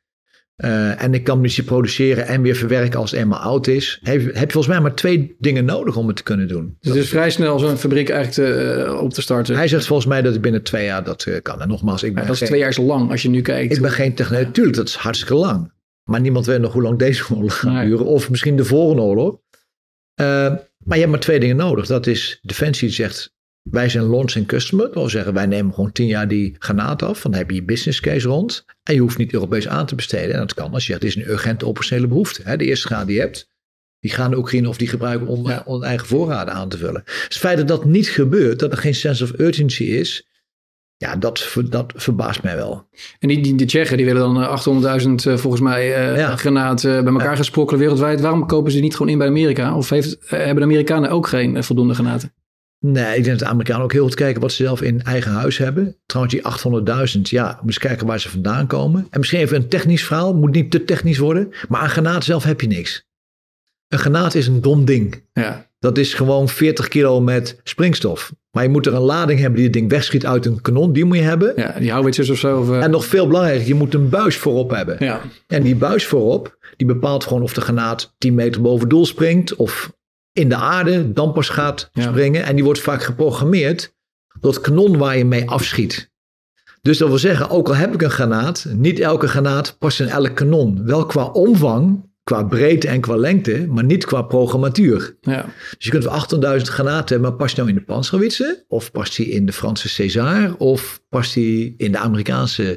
En ik kan munitie produceren en weer verwerken als het eenmaal oud is. Heb je volgens mij maar 2 dingen nodig om het te kunnen doen. Dus het is vrij snel zo'n fabriek eigenlijk op te starten. Hij zegt volgens mij dat het binnen 2 jaar dat kan. En nogmaals, dat is 2 jaar zo lang als je nu kijkt. Ik ben geen techneut. Tuurlijk, dat is hartstikke lang. Maar niemand weet nog hoe lang deze oorlog gaat duren. Of misschien de volgende oorlog. Maar je hebt maar 2 dingen nodig. Dat is Defensie zegt, wij zijn launch en customer. Dat wil zeggen, wij nemen gewoon 10 jaar die granaat af. Dan heb je je business case rond. En je hoeft niet Europees aan te besteden. En dat kan als je zegt, het is een urgente operationele behoefte. Hè? De eerste graad die je hebt, die gaan de Oekraïne of die gebruiken om eigen voorraden aan te vullen. Dus het feit dat dat niet gebeurt, dat er geen sense of urgency is, ja, dat verbaast mij wel. En die Tsjechen, die willen dan 800.000 volgens mij granaten bij elkaar gesprokkelen wereldwijd. Waarom kopen ze niet gewoon in bij Amerika? Of hebben de Amerikanen ook geen voldoende granaten? Nee, ik denk dat de Amerikanen ook heel goed kijken wat ze zelf in eigen huis hebben. Trouwens, die 800.000, ja, moet eens kijken waar ze vandaan komen. En misschien even een technisch verhaal, moet niet te technisch worden. Maar aan granaat zelf heb je niks. Een granaat is een dom ding. Ja. Dat is gewoon 40 kilo met springstof. Maar je moet er een lading hebben die het ding wegschiet uit een kanon. Die moet je hebben. Ja, die houwitsers of zo. En nog veel belangrijker, je moet een buis voorop hebben. Ja. En die buis voorop, die bepaalt gewoon of de granaat 10 meter boven doel springt. Of in de aarde dan pas gaat springen. En die wordt vaak geprogrammeerd door het kanon waar je mee afschiet. Dus dat wil zeggen, ook al heb ik een granaat, niet elke granaat past in elk kanon. Wel qua omvang, qua breedte en qua lengte, maar niet qua programmatuur. Ja. Dus je kunt 800.000 granaten hebben, maar past die nou in de Panzerhouwitzer? Of past die in de Franse César? Of past die in de Amerikaanse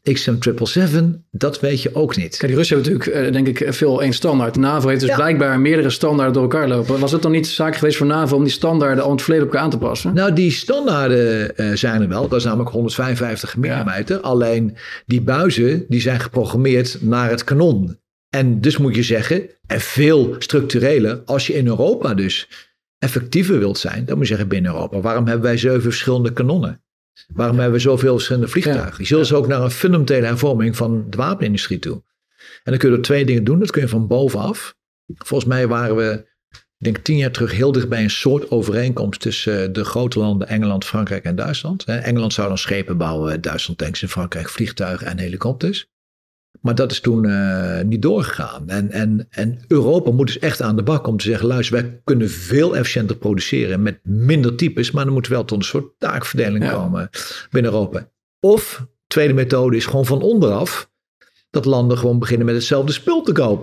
XM777? Dat weet je ook niet. Kijk, die Russen hebben natuurlijk, denk ik, veel één standaard. De NAVO heeft dus blijkbaar meerdere standaarden door elkaar lopen. Was het dan niet zaak geweest voor NAVO om die standaarden al in het verleden op elkaar aan te passen? Nou, die standaarden zijn er wel. Dat is namelijk 155 mm. Alleen die buizen, die zijn geprogrammeerd naar het kanon. En dus moet je zeggen, en veel structureler, als je in Europa dus effectiever wilt zijn, dan moet je zeggen binnen Europa, waarom hebben wij 7 verschillende kanonnen? Waarom hebben we zoveel verschillende vliegtuigen? Je zult dus ook naar een fundamentele hervorming van de wapenindustrie toe. En dan kun je er 2 dingen doen. Dat kun je van bovenaf. Volgens mij waren we, ik denk 10 jaar terug, heel dicht bij een soort overeenkomst tussen de grote landen Engeland, Frankrijk en Duitsland. Engeland zou dan schepen bouwen, Duitsland tanks in Frankrijk, vliegtuigen en helikopters. Maar dat is toen niet doorgegaan. En Europa moet dus echt aan de bak om te zeggen, luister, wij kunnen veel efficiënter produceren met minder types, maar dan moet wel tot een soort taakverdeling komen binnen Europa. Of, tweede methode is gewoon van onderaf, dat landen gewoon beginnen met hetzelfde spul te kopen.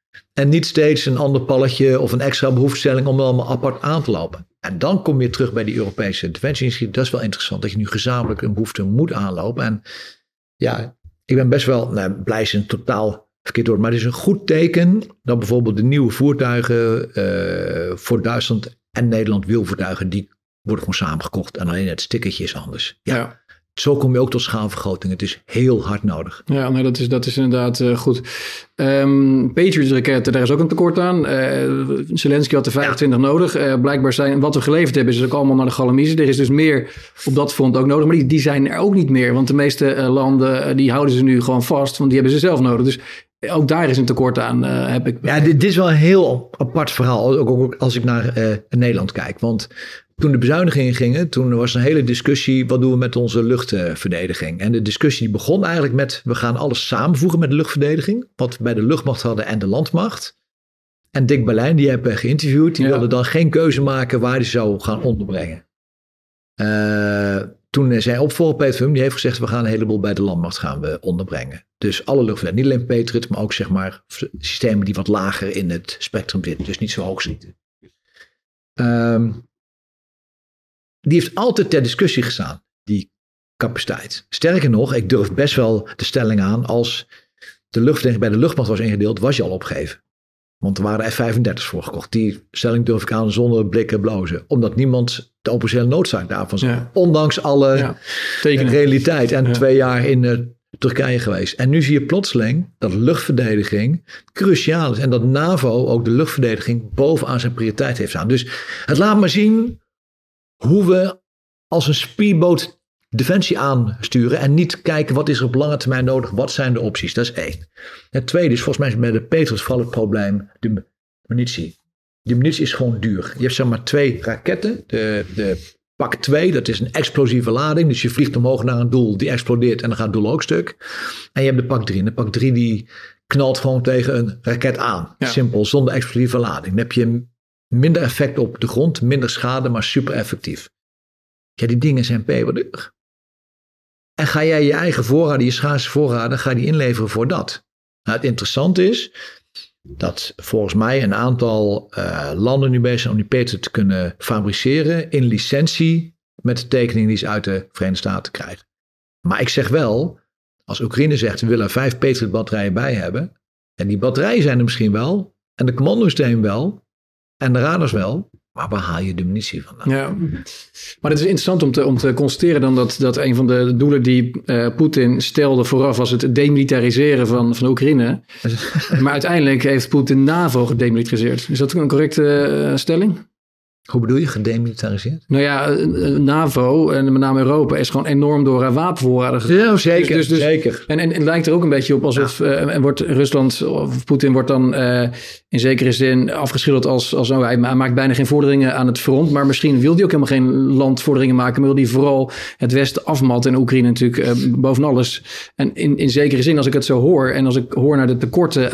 En niet steeds een ander palletje of een extra behoeftestelling om allemaal apart aan te lopen. En dan kom je terug bij die Europese defensie-industrie. Dat is wel interessant, dat je nu gezamenlijk een behoefte moet aanlopen. En ja, ik ben best wel, blij is een totaal verkeerd woord, maar het is een goed teken dat bijvoorbeeld de nieuwe voertuigen voor Duitsland en Nederland wielvoertuigen, die worden gewoon samengekocht en alleen het stickertje is anders. Ja. Zo kom je ook tot schaalvergroting. Het is heel hard nodig. Ja, nee, dat is inderdaad goed. Patriot-raketten, daar is ook een tekort aan. Zelensky had er 25 nodig. Blijkbaar zijn wat we geleverd hebben, is ook allemaal naar de galamiezen. Er is dus meer op dat front ook nodig. Maar die zijn er ook niet meer. Want de meeste landen, die houden ze nu gewoon vast. Want die hebben ze zelf nodig. Dus ook daar is een tekort aan, heb ik. Ja, dit is wel een heel apart verhaal. Ook als ik naar Nederland kijk. Want toen de bezuinigingen gingen, toen was een hele discussie, wat doen we met onze luchtverdediging? En de discussie begon eigenlijk met, we gaan alles samenvoegen met de luchtverdediging, wat we bij de luchtmacht hadden en de landmacht. En Dick Berlijn, die hebben geïnterviewd, die wilde dan geen keuze maken waar hij zou gaan onderbrengen. Toen zijn opvolger Peter Verm, die heeft gezegd, we gaan een heleboel bij de landmacht gaan we onderbrengen. Dus alle luchtverdediging, niet alleen Patriot, maar ook zeg maar systemen die wat lager in het spectrum zitten, dus niet zo hoog schieten. Die heeft altijd ter discussie gestaan, die capaciteit. Sterker nog, ik durf best wel de stelling aan, als de luchtverdediging bij de luchtmacht was ingedeeld, was je al opgegeven. Want er waren F-35's voor gekocht. Die stelling durf ik aan zonder blikken blozen. Omdat niemand de operationele noodzaak daarvan zag. Ja. Ondanks alle realiteit. En 2 jaar in Turkije geweest. En nu zie je plotseling dat luchtverdediging cruciaal is. En dat NAVO ook de luchtverdediging bovenaan zijn prioriteit heeft staan. Dus het laat maar zien hoe we als een speedboot defensie aansturen en niet kijken wat is er op lange termijn nodig, wat zijn de opties. Dat is 1. Het tweede is volgens mij bij de Patriot vooral het probleem de munitie. Die munitie is gewoon duur. Je hebt zeg maar 2 raketten. De Pak 2, dat is een explosieve lading. Dus je vliegt omhoog naar een doel, die explodeert en dan gaat het doel ook stuk. En je hebt de Pak 3. En de Pak 3 die knalt gewoon tegen een raket aan. Ja. Simpel, zonder explosieve lading. Dan heb je minder effect op de grond, minder schade, maar super effectief. Ja, die dingen zijn peperduur. En ga jij je eigen voorraden, je schaarse voorraden, ga die inleveren voor dat? Nou, het interessante is dat volgens mij een aantal landen nu bezig zijn om die Patriot te kunnen fabriceren in licentie met de tekening die ze uit de Verenigde Staten krijgen. Maar ik zeg wel, als Oekraïne zegt we willen er 5 Patriot batterijen bij hebben, en die batterijen zijn er misschien wel, en de commandosysteem wel, en de radars wel, maar waar haal je de munitie vandaan? Ja, maar het is interessant om te constateren dan dat een van de doelen die Poetin stelde vooraf was het demilitariseren van de Oekraïne. Maar uiteindelijk heeft Poetin NAVO gedemilitariseerd. Is dat een correcte stelling? Hoe bedoel je, gedemilitariseerd? Nou ja, NAVO en met name Europa is gewoon enorm door wapenvoorraden gegaan. Ja, zeker. Dus, zeker. En het lijkt er ook een beetje op alsof en wordt Rusland of Poetin wordt dan in zekere zin afgeschilderd als hij maakt bijna geen vorderingen aan het front. Maar misschien wil hij ook helemaal geen landvorderingen maken. Maar wil hij vooral het Westen afmatten en Oekraïne natuurlijk boven alles. En in zekere zin, als ik het zo hoor en als ik hoor naar de tekorten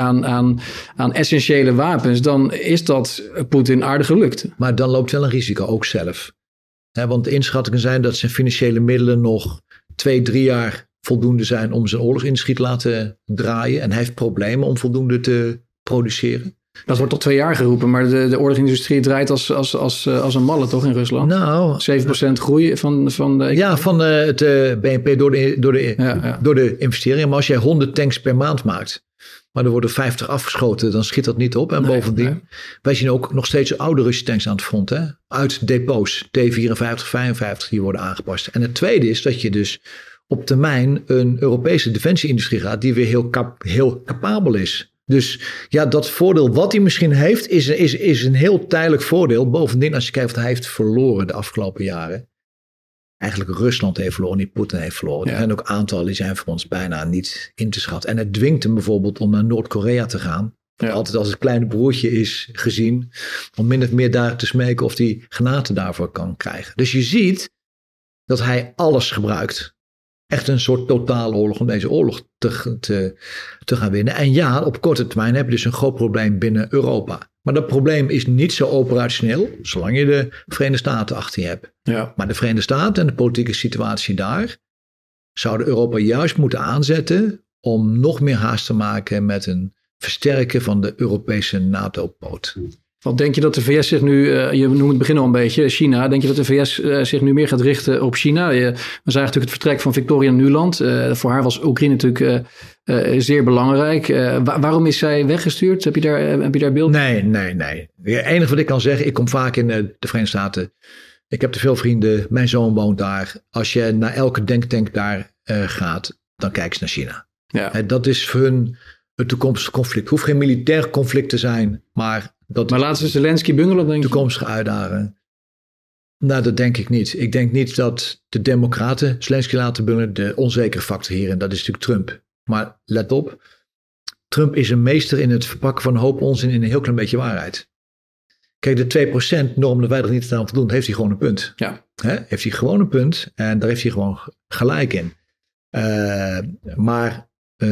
aan essentiële wapens, dan is dat Poetin aardig gelukt. Maar dan loopt wel een risico, ook zelf. Want de inschattingen zijn dat zijn financiële middelen nog 2-3 jaar voldoende zijn om zijn oorlogsindustrie te laten draaien. En hij heeft problemen om voldoende te produceren. Dat wordt tot 2 jaar geroepen, maar de oorlogsindustrie draait als een malle toch in Rusland? Nou, 7% groei van de... Ja, van het BNP door de investeringen. Maar als jij 100 tanks per maand maakt, maar er worden 50 afgeschoten, dan schiet dat niet op. En bovendien, wij zien ook nog steeds oude Russische tanks aan het front. Hè? Uit depots, T54, 55, die worden aangepast. En het tweede is dat je dus op termijn een Europese defensieindustrie gaat die weer heel capabel is. Dus ja, dat voordeel wat hij misschien heeft, is een heel tijdelijk voordeel. Bovendien, als je kijkt wat hij heeft verloren de afgelopen jaren. Eigenlijk Rusland heeft verloren, niet Poetin heeft verloren. Ja. Er zijn ook aantallen die zijn voor ons bijna niet in te schatten. En het dwingt hem bijvoorbeeld om naar Noord-Korea te gaan. Ja. Altijd als het kleine broertje is gezien. Om min of meer daar te smeken of hij genade daarvoor kan krijgen. Dus je ziet dat hij alles gebruikt. Echt een soort totale oorlog om deze oorlog te gaan winnen. En ja, op korte termijn heb je dus een groot probleem binnen Europa. Maar dat probleem is niet zo operationeel, zolang je de Verenigde Staten achter je hebt. Ja. Maar de Verenigde Staten en de politieke situatie daar zouden Europa juist moeten aanzetten om nog meer haast te maken met een versterken van de Europese NATO-poot. Wat denk je dat de VS zich nu, je noemt het begin al een beetje, China. Denk je dat de VS zich nu meer gaat richten op China? We zagen natuurlijk het vertrek van Victoria Nuland. Voor haar was Oekraïne natuurlijk zeer belangrijk. Waarom is zij weggestuurd? Heb je daar beeld? Nee. Het enige wat ik kan zeggen, ik kom vaak in de Verenigde Staten. Ik heb te veel vrienden, mijn zoon woont daar. Als je naar elke denktank daar gaat, dan kijk ze naar China. Ja. Dat is voor hun het toekomstige conflict. Het hoeft geen militair conflict te zijn, maar laten ze Zelensky bungelen, denk je? Toekomstige uitdagingen. Nou, dat denk ik niet. Ik denk niet dat de democraten Zelensky laten bungelen. De onzekere factor hierin, dat is natuurlijk Trump. Maar let op, Trump is een meester in het verpakken van een hoop onzin in een heel klein beetje waarheid. Kijk, de 2% norm dat wij er niet aan voldoen, heeft hij gewoon een punt. Ja. Heeft hij gewoon een punt en daar heeft hij gewoon gelijk in. Maar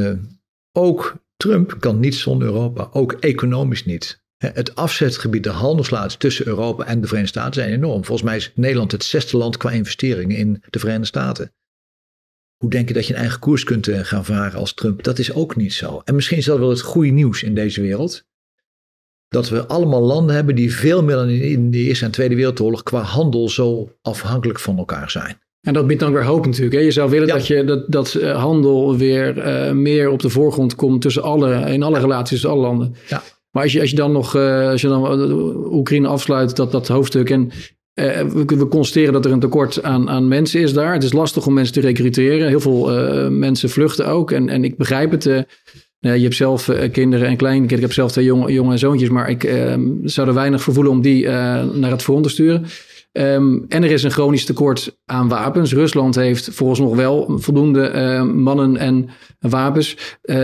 ook Trump kan niet zonder Europa, ook economisch niet. Het afzetgebied, de handelsrelaties tussen Europa en de Verenigde Staten zijn enorm. Volgens mij is Nederland het 6e land qua investeringen in de Verenigde Staten. Hoe denk je dat je een eigen koers kunt gaan varen als Trump? Dat is ook niet zo. En misschien is dat wel het goede nieuws in deze wereld. Dat we allemaal landen hebben die veel meer dan in de Eerste en Tweede Wereldoorlog qua handel zo afhankelijk van elkaar zijn. En dat biedt dan weer hoop natuurlijk. Hè? Je zou willen dat handel weer meer op de voorgrond komt in alle relaties tussen alle landen. Ja. Maar als je dan Oekraïne afsluit, dat hoofdstuk en we constateren dat er een tekort aan mensen is daar. Het is lastig om mensen te recruteren. Heel veel mensen vluchten ook en ik begrijp het. Je hebt zelf kinderen en kleinkinderen. Ik heb zelf 2 jonge zoontjes, maar ik zou er weinig voor voelen om die naar het front te sturen. En er is een chronisch tekort aan wapens. Rusland heeft vooralsnog wel voldoende mannen en wapens.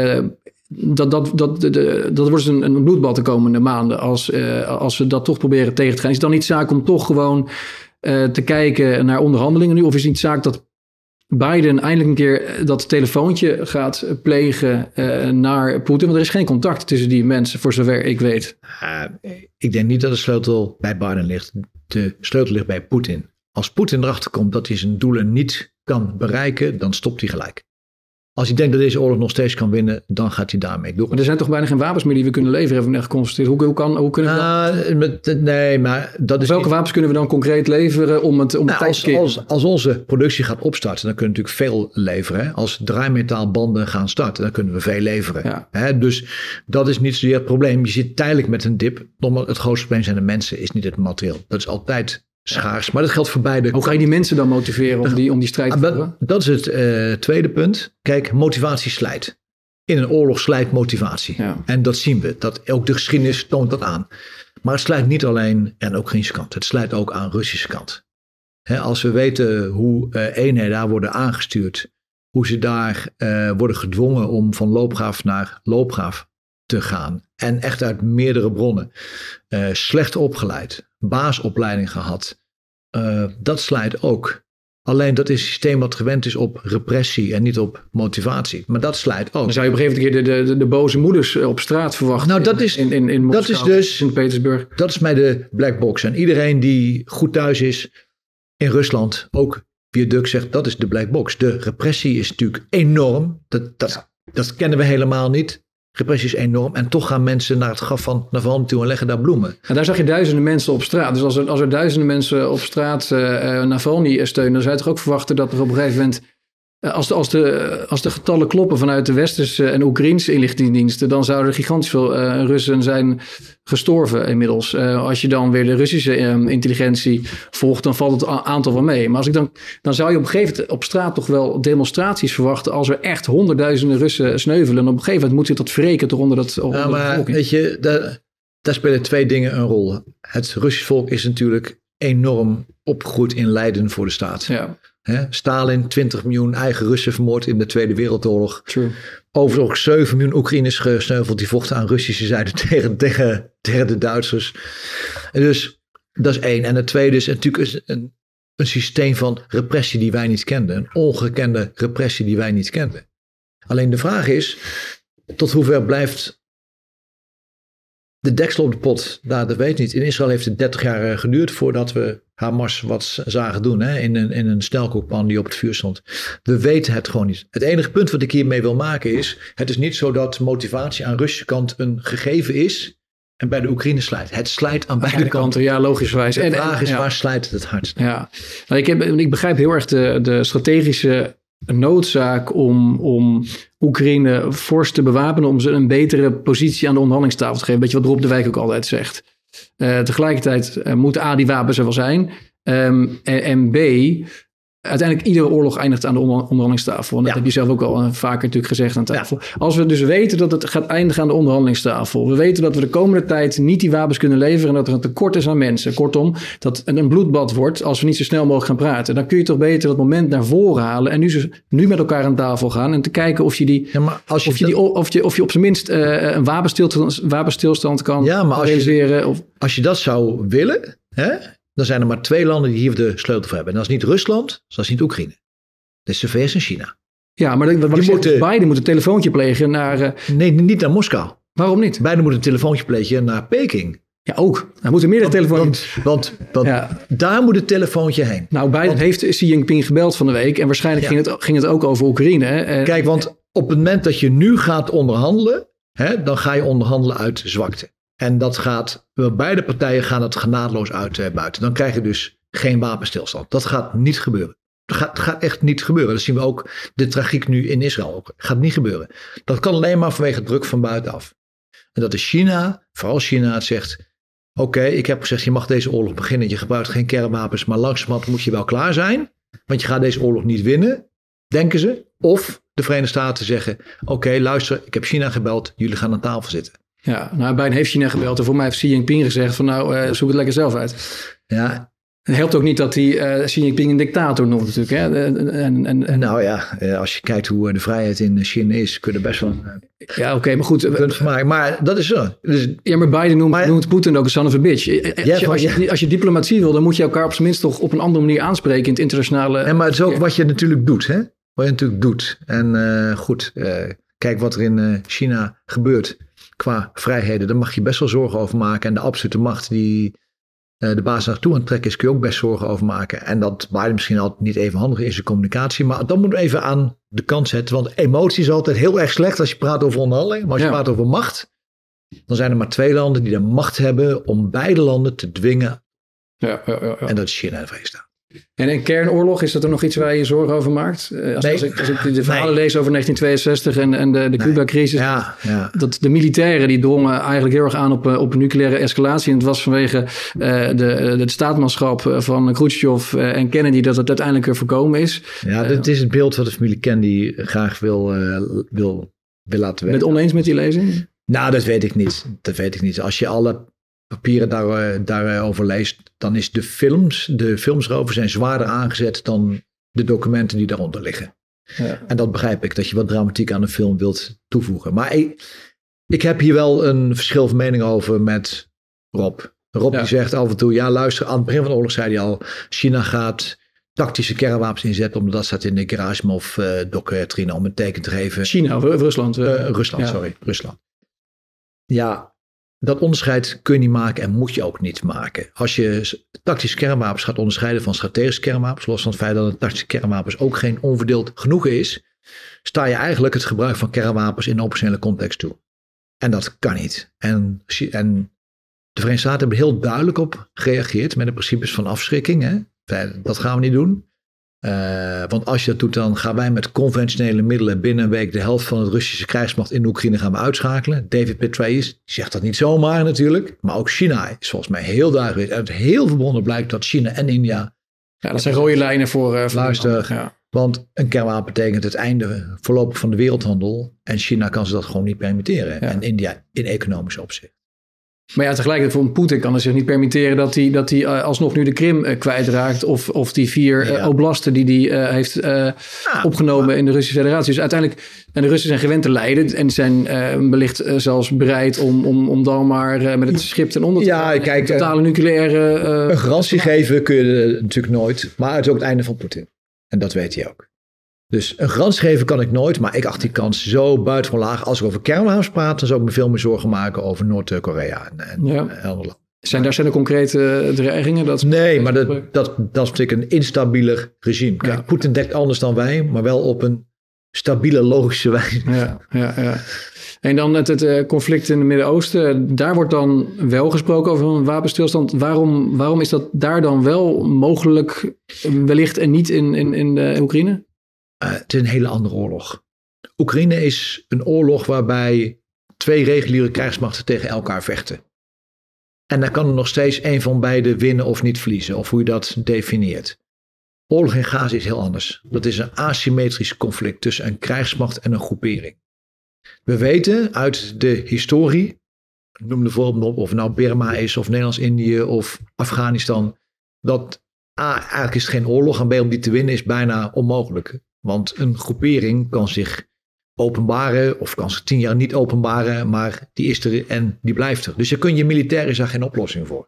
Dat wordt dus een bloedbad de komende maanden als we dat toch proberen tegen te gaan. Is het dan niet zaak om toch gewoon te kijken naar onderhandelingen nu? Of is het niet zaak dat Biden eindelijk een keer dat telefoontje gaat plegen naar Poetin? Want er is geen contact tussen die mensen, voor zover ik weet. Ik denk niet dat de sleutel bij Biden ligt. De sleutel ligt bij Poetin. Als Poetin erachter komt dat hij zijn doelen niet kan bereiken, dan stopt hij gelijk. Als hij denkt dat deze oorlog nog steeds kan winnen, dan gaat hij daarmee door. Maar er zijn toch bijna geen wapens meer die we kunnen leveren, hebben we net geconstateerd. Hoe kunnen we nee, maar dat is welke wapens kunnen we dan concreet leveren om het als onze productie gaat opstarten, dan kunnen we natuurlijk veel leveren. Hè? Als draaimetaalbanden gaan starten, dan kunnen we veel leveren. Ja. Hè? Dus dat is niet zozeer het probleem. Je zit tijdelijk met een dip. Nogmaals, het grootste probleem zijn de mensen, is niet het materieel. Dat is altijd schaars, maar dat geldt voor beide. Hoe ga je die mensen dan motiveren om die strijd te voeren? Dat is het tweede punt. Kijk, motivatie slijt. In een oorlog slijt motivatie. Ja. En dat zien we. Ook de geschiedenis toont dat aan. Maar het slijt niet alleen aan Oekraïnse kant. Het slijt ook aan Russische kant. Als we weten hoe eenheden daar worden aangestuurd. Hoe ze daar worden gedwongen om van loopgraaf naar loopgraaf te gaan. En echt uit meerdere bronnen. Slecht opgeleid. Baasopleiding gehad. Dat slijt ook. Alleen dat is een systeem wat gewend is op repressie en niet op motivatie. Maar dat slijt ook. Dan zou je op een gegeven moment de boze moeders op straat verwachten. Nou, dat is, in Moskou, dat is dus Sint-Petersburg. Dat is mij de black box. En iedereen die goed thuis is in Rusland, ook via Duk zegt, dat is de black box. De repressie is natuurlijk enorm. Dat kennen we helemaal niet. Repressie is enorm. En toch gaan mensen naar het graf van Navalny toe en leggen daar bloemen. En daar zag je duizenden mensen op straat. Dus als er duizenden mensen op straat Navalny steunen, dan zou je toch ook verwachten dat er op een gegeven moment, als de getallen kloppen vanuit de Westerse en Oekraïnse inlichtingendiensten, dan zouden er gigantisch veel Russen zijn gestorven inmiddels. Als je dan weer de Russische intelligentie volgt, dan valt het aantal wel mee. Maar dan zou je op een gegeven moment op straat toch wel demonstraties verwachten als er echt honderdduizenden Russen sneuvelen. En op een gegeven moment moet zich dat wreken toch onder dat onder maar de bevolking. Weet je, daar spelen 2 dingen een rol. Het Russisch volk is natuurlijk enorm opgegroeid in lijden voor de staat. Ja. Stalin, 20 miljoen eigen Russen vermoord in de Tweede Wereldoorlog. True. Overigens 7 miljoen Oekraïners gesneuveld. Die vochten aan Russische zijde tegen de Duitsers. En dus dat is 1. En het tweede is natuurlijk een systeem van repressie die wij niet kenden. Een ongekende repressie die wij niet kenden. Alleen de vraag is, tot hoever blijft de deksel op de pot, dat weet ik niet. In Israël heeft het 30 jaar geduurd voordat we Hamas wat zagen doen. Hè? In een snelkookpan die op het vuur stond. We weten het gewoon niet. Het enige punt wat ik hiermee wil maken is, het is niet zo dat motivatie aan Russische kant een gegeven is en bij de Oekraïne slijt. Het slijt aan beide kanten. Ja, logischerwijs. De vraag is, waar slijt het hardst? Ja, ik begrijp heel erg de strategische noodzaak om Oekraïne fors te bewapenen, om ze een betere positie aan de onderhandelingstafel te geven. Beetje wat Rob de Wijk ook altijd zegt. Tegelijkertijd moeten A, die wapens er wel zijn. En B, uiteindelijk iedere oorlog eindigt aan de onderhandelingstafel. En dat heb je zelf ook al vaker natuurlijk gezegd aan tafel. Ja. Als we dus weten dat het gaat eindigen aan de onderhandelingstafel. We weten dat we de komende tijd niet die wapens kunnen leveren en dat er een tekort is aan mensen. Kortom, dat een bloedbad wordt als we niet zo snel mogelijk gaan praten. Dan kun je toch beter dat moment naar voren halen en nu met elkaar aan tafel gaan en te kijken of je op zijn minst een wapenstilstand kan realiseren. Als je dat zou willen, hè? Dan zijn er maar 2 landen die hier de sleutel voor hebben. En dat is niet Rusland, dat is niet Oekraïne. Dat is de VS en China. Ja, maar beiden moeten een telefoontje plegen naar... Nee, niet naar Moskou. Waarom niet? Beiden moeten een telefoontje plegen naar Peking. Ja, ook. Er moeten meerdere telefoontjes... Want daar moet het telefoontje heen. Nou, Biden heeft Xi Jinping gebeld van de week. En waarschijnlijk ging het ook over Oekraïne. Hè? Kijk, want op het moment dat je nu gaat onderhandelen... Hè, dan ga je onderhandelen uit zwakte. En beide partijen gaan het genadeloos uitbuiten. Dan krijg je dus geen wapenstilstand. Dat gaat niet gebeuren. Dat gaat echt niet gebeuren. Dat zien we ook de tragiek nu in Israël ook. Gaat niet gebeuren. Dat kan alleen maar vanwege druk van buitenaf. En dat is China, vooral China, het zegt... Oké, ik heb gezegd, je mag deze oorlog beginnen. Je gebruikt geen kernwapens, maar langzamerhand moet je wel klaar zijn. Want je gaat deze oorlog niet winnen, denken ze. Of de Verenigde Staten zeggen... Oké, luister, ik heb China gebeld. Jullie gaan aan tafel zitten. Ja, nou, Biden heeft China gebeld en voor mij heeft Xi Jinping gezegd van zoek het lekker zelf uit. Ja. Het helpt ook niet dat hij Xi Jinping een dictator noemt natuurlijk. Hè? Nou ja, als je kijkt hoe de vrijheid in China is, kun je er best wel ja, oké, maar goed. Punt van maken. Maar dat is zo. Dus, ja, maar Biden noemt Poetin ook een son of a bitch. Als je diplomatie wil, dan moet je elkaar op zijn minst toch op een andere manier aanspreken in het internationale... En maar het is ook wat je natuurlijk doet, hè? Wat je natuurlijk doet. En goed, kijk wat er in China gebeurt. Qua vrijheden, daar mag je best wel zorgen over maken. En de absolute macht die de baas naartoe aan het trekken is, kun je ook best zorgen over maken. En dat Biden misschien altijd niet even handig is in zijn communicatie. Maar dat moet even aan de kant zetten. Want emotie is altijd heel erg slecht als je praat over onderhandeling. Maar als je praat over macht, dan zijn er maar 2 landen die de macht hebben om beide landen te dwingen. Ja. En dat is China en de Verenigde Staten. En een kernoorlog, is dat er nog iets waar je zorgen over maakt? Als ik de verhalen lees over 1962 en de Cuba-crisis. Dat de militairen die drongen eigenlijk heel erg aan op een nucleaire escalatie. En het was vanwege de staatmanschap van Khrushchev en Kennedy dat het uiteindelijk voorkomen is. Ja, dat is het beeld wat de familie Kennedy graag wil laten werken. Ben je het oneens met die lezing? Nou, dat weet ik niet. Als je alle papieren daarover leest, dan is de films erover zijn zwaarder aangezet dan de documenten die daaronder liggen. Ja. En dat begrijp ik, dat je wat dramatiek aan een film wilt toevoegen. Maar ik heb hier wel een verschil van mening over met Rob. Rob die zegt af en toe, ja luister, aan het begin van de oorlog zei hij al, China gaat tactische kernwapens inzetten, omdat dat staat in de Gerasimov-doctrine om een teken te geven. China of Rusland? Rusland. Ja, dat onderscheid kun je niet maken en moet je ook niet maken. Als je tactische kernwapens gaat onderscheiden van strategische kernwapens, los van het feit dat een tactische kernwapens ook geen onverdeeld genoegen is, sta je eigenlijk het gebruik van kernwapens in een operationele context toe. En dat kan niet. En de Verenigde Staten hebben heel duidelijk op gereageerd met de principes van afschrikking. Hè? Dat gaan we niet doen. Want als je dat doet, dan gaan wij met conventionele middelen binnen een week de helft van het Russische krijgsmacht in Oekraïne gaan we uitschakelen. David Petraeus zegt dat niet zomaar natuurlijk. Maar ook China is volgens mij heel duidelijk. Uit heel veel bronnen blijkt dat China en India... Ja, dat zijn rode lijnen voor luister, want een kernwapen betekent het einde voorlopig van de wereldhandel. En China kan ze dat gewoon niet permitteren. Ja. En India in economisch opzicht. Maar ja, tegelijkertijd voor Poetin kan hij zich niet permitteren dat hij alsnog nu de Krim kwijtraakt. Of die 4 oblasten die hij heeft opgenomen in de Russische Federatie. Dus uiteindelijk, en de Russen zijn gewend te lijden. En zijn wellicht zelfs bereid om dan maar met het schip ten onder te gaan. Kijk, totale nucleaire... een garantie geven kun je natuurlijk nooit. Maar het is ook het einde van Poetin. En dat weet hij ook. Dus een garantie geven kan ik nooit, maar ik acht die kans zo buitengewoon laag. Als ik over kernwapens praat, dan zou ik me veel meer zorgen maken over Noord-Korea en andere landen. Zijn er concrete dreigingen? Nee, maar dat is natuurlijk een instabieler regime. Kijk, Poetin denkt anders dan wij, maar wel op een stabiele, logische wijze. Ja. En dan het conflict in het Midden-Oosten. Daar wordt dan wel gesproken over een wapenstilstand. Waarom is dat daar dan wel mogelijk wellicht en niet in de Oekraïne? Het is een hele andere oorlog. Oekraïne is een oorlog waarbij 2 reguliere krijgsmachten tegen elkaar vechten. En daar kan er nog steeds een van beide winnen of niet verliezen. Of hoe je dat definieert. Oorlog in Gaza is heel anders. Dat is een asymmetrisch conflict tussen een krijgsmacht en een groepering. We weten uit de historie, noem de voorbeeld op, of het nou Burma is of Nederlands-Indië of Afghanistan, dat eigenlijk is het geen oorlog en B, om die te winnen is bijna onmogelijk. Want een groepering kan zich openbaren of kan zich 10 jaar niet openbaren, maar die is er en die blijft er. Dus militair is daar geen oplossing voor.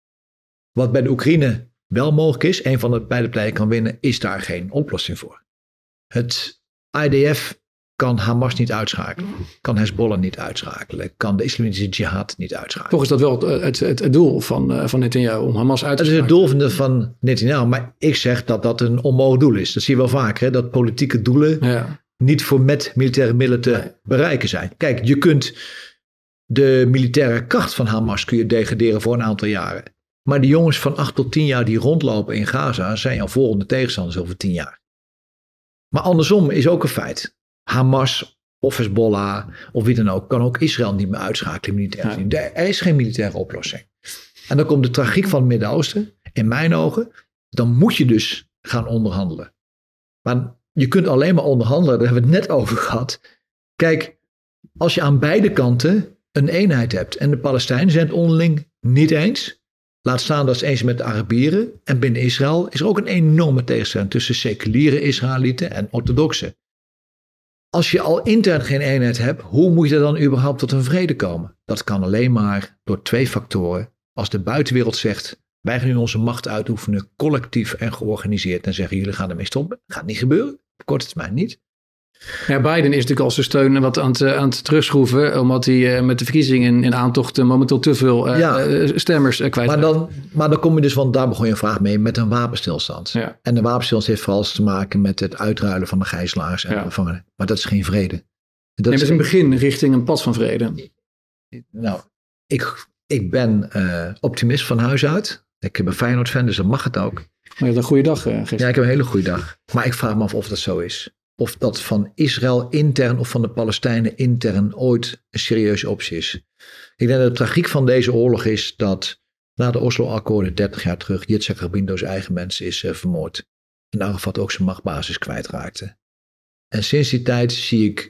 Wat bij de Oekraïne wel mogelijk is, een van de beide partijen kan winnen, is daar geen oplossing voor. Het IDF kan Hamas niet uitschakelen, kan Hezbollah niet uitschakelen, kan de islamitische jihad niet uitschakelen. Toch is dat wel het doel van Netanyahu, om Hamas uit te schakelen. Dat is het doel van Netanyahu, maar ik zeg dat dat een onmogelijk doel is. Dat zie je wel vaker, hè? Dat politieke doelen niet met militaire middelen te bereiken zijn. Kijk, je kunt de militaire kracht van Hamas kun je degraderen voor een aantal jaren. Maar die jongens van 8 tot 10 jaar die rondlopen in Gaza zijn jouw volgende tegenstanders over 10 jaar. Maar andersom is ook een feit. Hamas of Hezbollah of wie dan ook kan ook Israël niet meer uitschakelen militair. Er is geen militaire oplossing. En dan komt de tragiek van het Midden-Oosten. In mijn ogen, dan moet je dus gaan onderhandelen. Maar je kunt alleen maar onderhandelen, daar hebben we het net over gehad. Kijk, als je aan beide kanten een eenheid hebt en de Palestijnen zijn het onderling niet eens. Laat staan dat ze eens met de Arabieren. En binnen Israël is er ook een enorme tegenstelling tussen seculiere Israëlieten en orthodoxen. Als je al intern geen eenheid hebt, hoe moet je dan überhaupt tot een vrede komen? Dat kan alleen maar door 2 factoren. Als de buitenwereld zegt, wij gaan nu onze macht uitoefenen, collectief en georganiseerd. En zeggen, jullie gaan ermee stoppen. Gaat niet gebeuren. Op korte termijn niet. Ja, Biden is natuurlijk al zijn steun wat aan het terugschroeven. Omdat hij met de verkiezingen in aantocht momenteel te veel stemmers kwijt. Maar dan kom je dus, want daar begon je een vraag mee, met een wapenstilstand. Ja. En de wapenstilstand heeft vooral te maken met het uitruilen van de gijzelaars en de gevangenen. Maar dat is geen vrede. Dat is een begin richting een pad van vrede. Nou, ik ben optimist van huis uit. Ik ben Feyenoord-fan, dus dat mag het ook. Maar je had een goede dag gisteren. Ja, ik heb een hele goede dag. Maar ik vraag me af of dat zo is. Of dat van Israël intern of van de Palestijnen intern ooit een serieuze optie is. Ik denk dat de tragiek van deze oorlog is dat na de Oslo-akkoorden 30 jaar terug Yitzhak Rabin door zijn eigen mensen is vermoord. En Arafat ook zijn machtbasis kwijtraakte. En sinds die tijd zie ik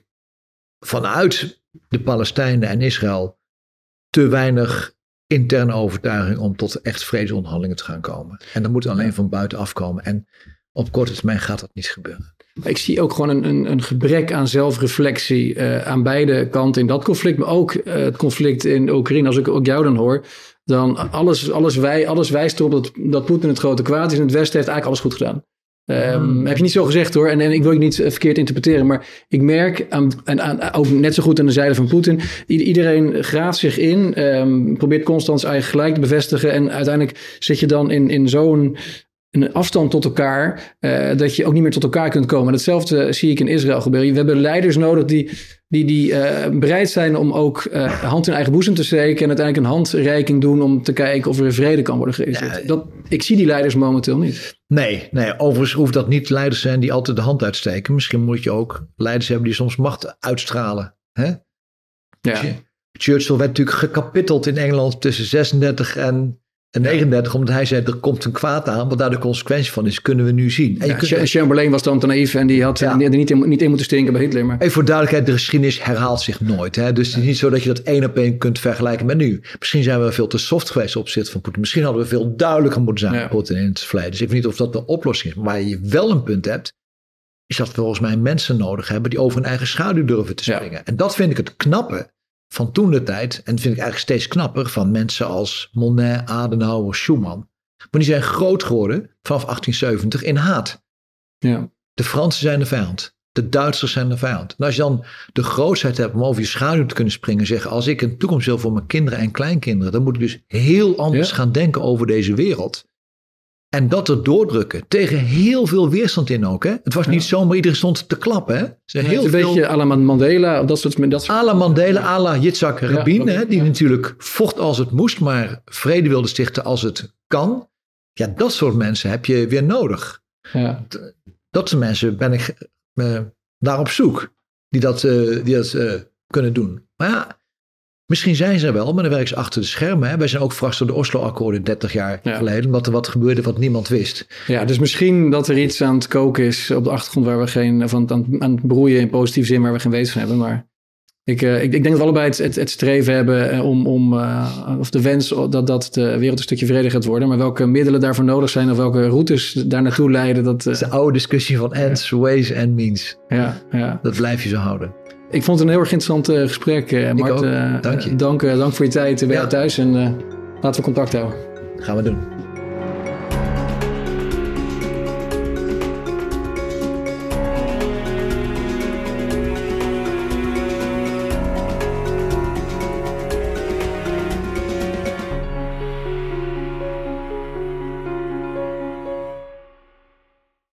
vanuit de Palestijnen en Israël te weinig interne overtuiging om tot echt vredesonderhandelingen te gaan komen. En dat moet alleen van buitenaf komen. En op korte termijn gaat dat niet gebeuren. Ik zie ook gewoon een gebrek aan zelfreflectie aan beide kanten in dat conflict. Maar ook het conflict in Oekraïne. Als ik ook jou dan hoor, dan alles wijst erop dat Poetin het grote kwaad is. En het Westen heeft eigenlijk alles goed gedaan. Heb je niet zo gezegd hoor. En ik wil je niet verkeerd interpreteren. Maar ik merk, ook net zo goed aan de zijde van Poetin. Iedereen graaft zich in. Probeert constant zijn eigen gelijk te bevestigen. En uiteindelijk zit je dan in zo'n een afstand tot elkaar, dat je ook niet meer tot elkaar kunt komen. En hetzelfde zie ik in Israël gebeuren. We hebben leiders nodig die bereid zijn om ook hand in eigen boezem te steken en uiteindelijk een handreiking doen om te kijken of er vrede kan worden gerealiseerd. Ja, ik zie die leiders momenteel niet. Nee, overigens hoeft dat niet leiders zijn die altijd de hand uitsteken. Misschien moet je ook leiders hebben die soms macht uitstralen. Hè? Ja. Churchill werd natuurlijk gekapitteld in Engeland tussen 36 en 39, omdat hij zei, er komt een kwaad aan, wat daar de consequentie van is, kunnen we nu zien. En Chamberlain was dan te naïef en die had niet in moeten stinken bij Hitler. Maar. Even voor duidelijkheid, de geschiedenis herhaalt zich nooit. Hè? Dus het is niet zo dat je dat 1 op 1 kunt vergelijken met nu. Misschien zijn we veel te soft geweest op opzichte van Poetin. Misschien hadden we veel duidelijker moeten zijn op Poetin in het verleden. Dus ik weet niet of dat de oplossing is. Maar waar je wel een punt hebt, is dat we volgens mij mensen nodig hebben die over hun eigen schaduw durven te springen. Ja. En dat vind ik het knappe van toen de tijd, en vind ik eigenlijk steeds knapper, van mensen als Monet, Adenauer, Schumann. Maar die zijn groot geworden vanaf 1870 in haat. Ja. De Fransen zijn de vijand. De Duitsers zijn de vijand. En als je dan de grootheid hebt om over je schaduw te kunnen springen en zeggen, als ik een toekomst wil voor mijn kinderen en kleinkinderen, dan moet ik dus heel anders gaan denken over deze wereld. En dat er doordrukken. Tegen heel veel weerstand in ook. Hè? Het was niet zomaar iedereen stond te klappen. Hè? Het is een beetje à la Mandela. Of dat soort... À la Mandela, à la Yitzhak Rabin. Hè? Die natuurlijk vocht als het moest, maar vrede wilde stichten als het kan. Ja, dat soort mensen heb je weer nodig. Ja. Dat soort mensen ben ik daar op zoek. Die dat kunnen doen. Maar ja, misschien zijn ze er wel, maar dan werken ze achter de schermen. Hè? Wij zijn ook verrast door de Oslo-akkoorden 30 jaar geleden. Wat gebeurde wat niemand wist. Ja, dus misschien dat er iets aan het koken is op de achtergrond waar we aan het broeien in positieve zin waar we geen weet van hebben. Maar ik denk dat we allebei het streven hebben of de wens dat de wereld een stukje vrediger gaat worden. Maar welke middelen daarvoor nodig zijn of welke routes daar naartoe leiden. Dat is de oude discussie van ends, ways and means. Ja. Dat blijf je zo houden. Ik vond het een heel erg interessant gesprek, Mart. Dank je. Dank voor je tijd bij jou thuis en laten we contact houden. Gaan we doen.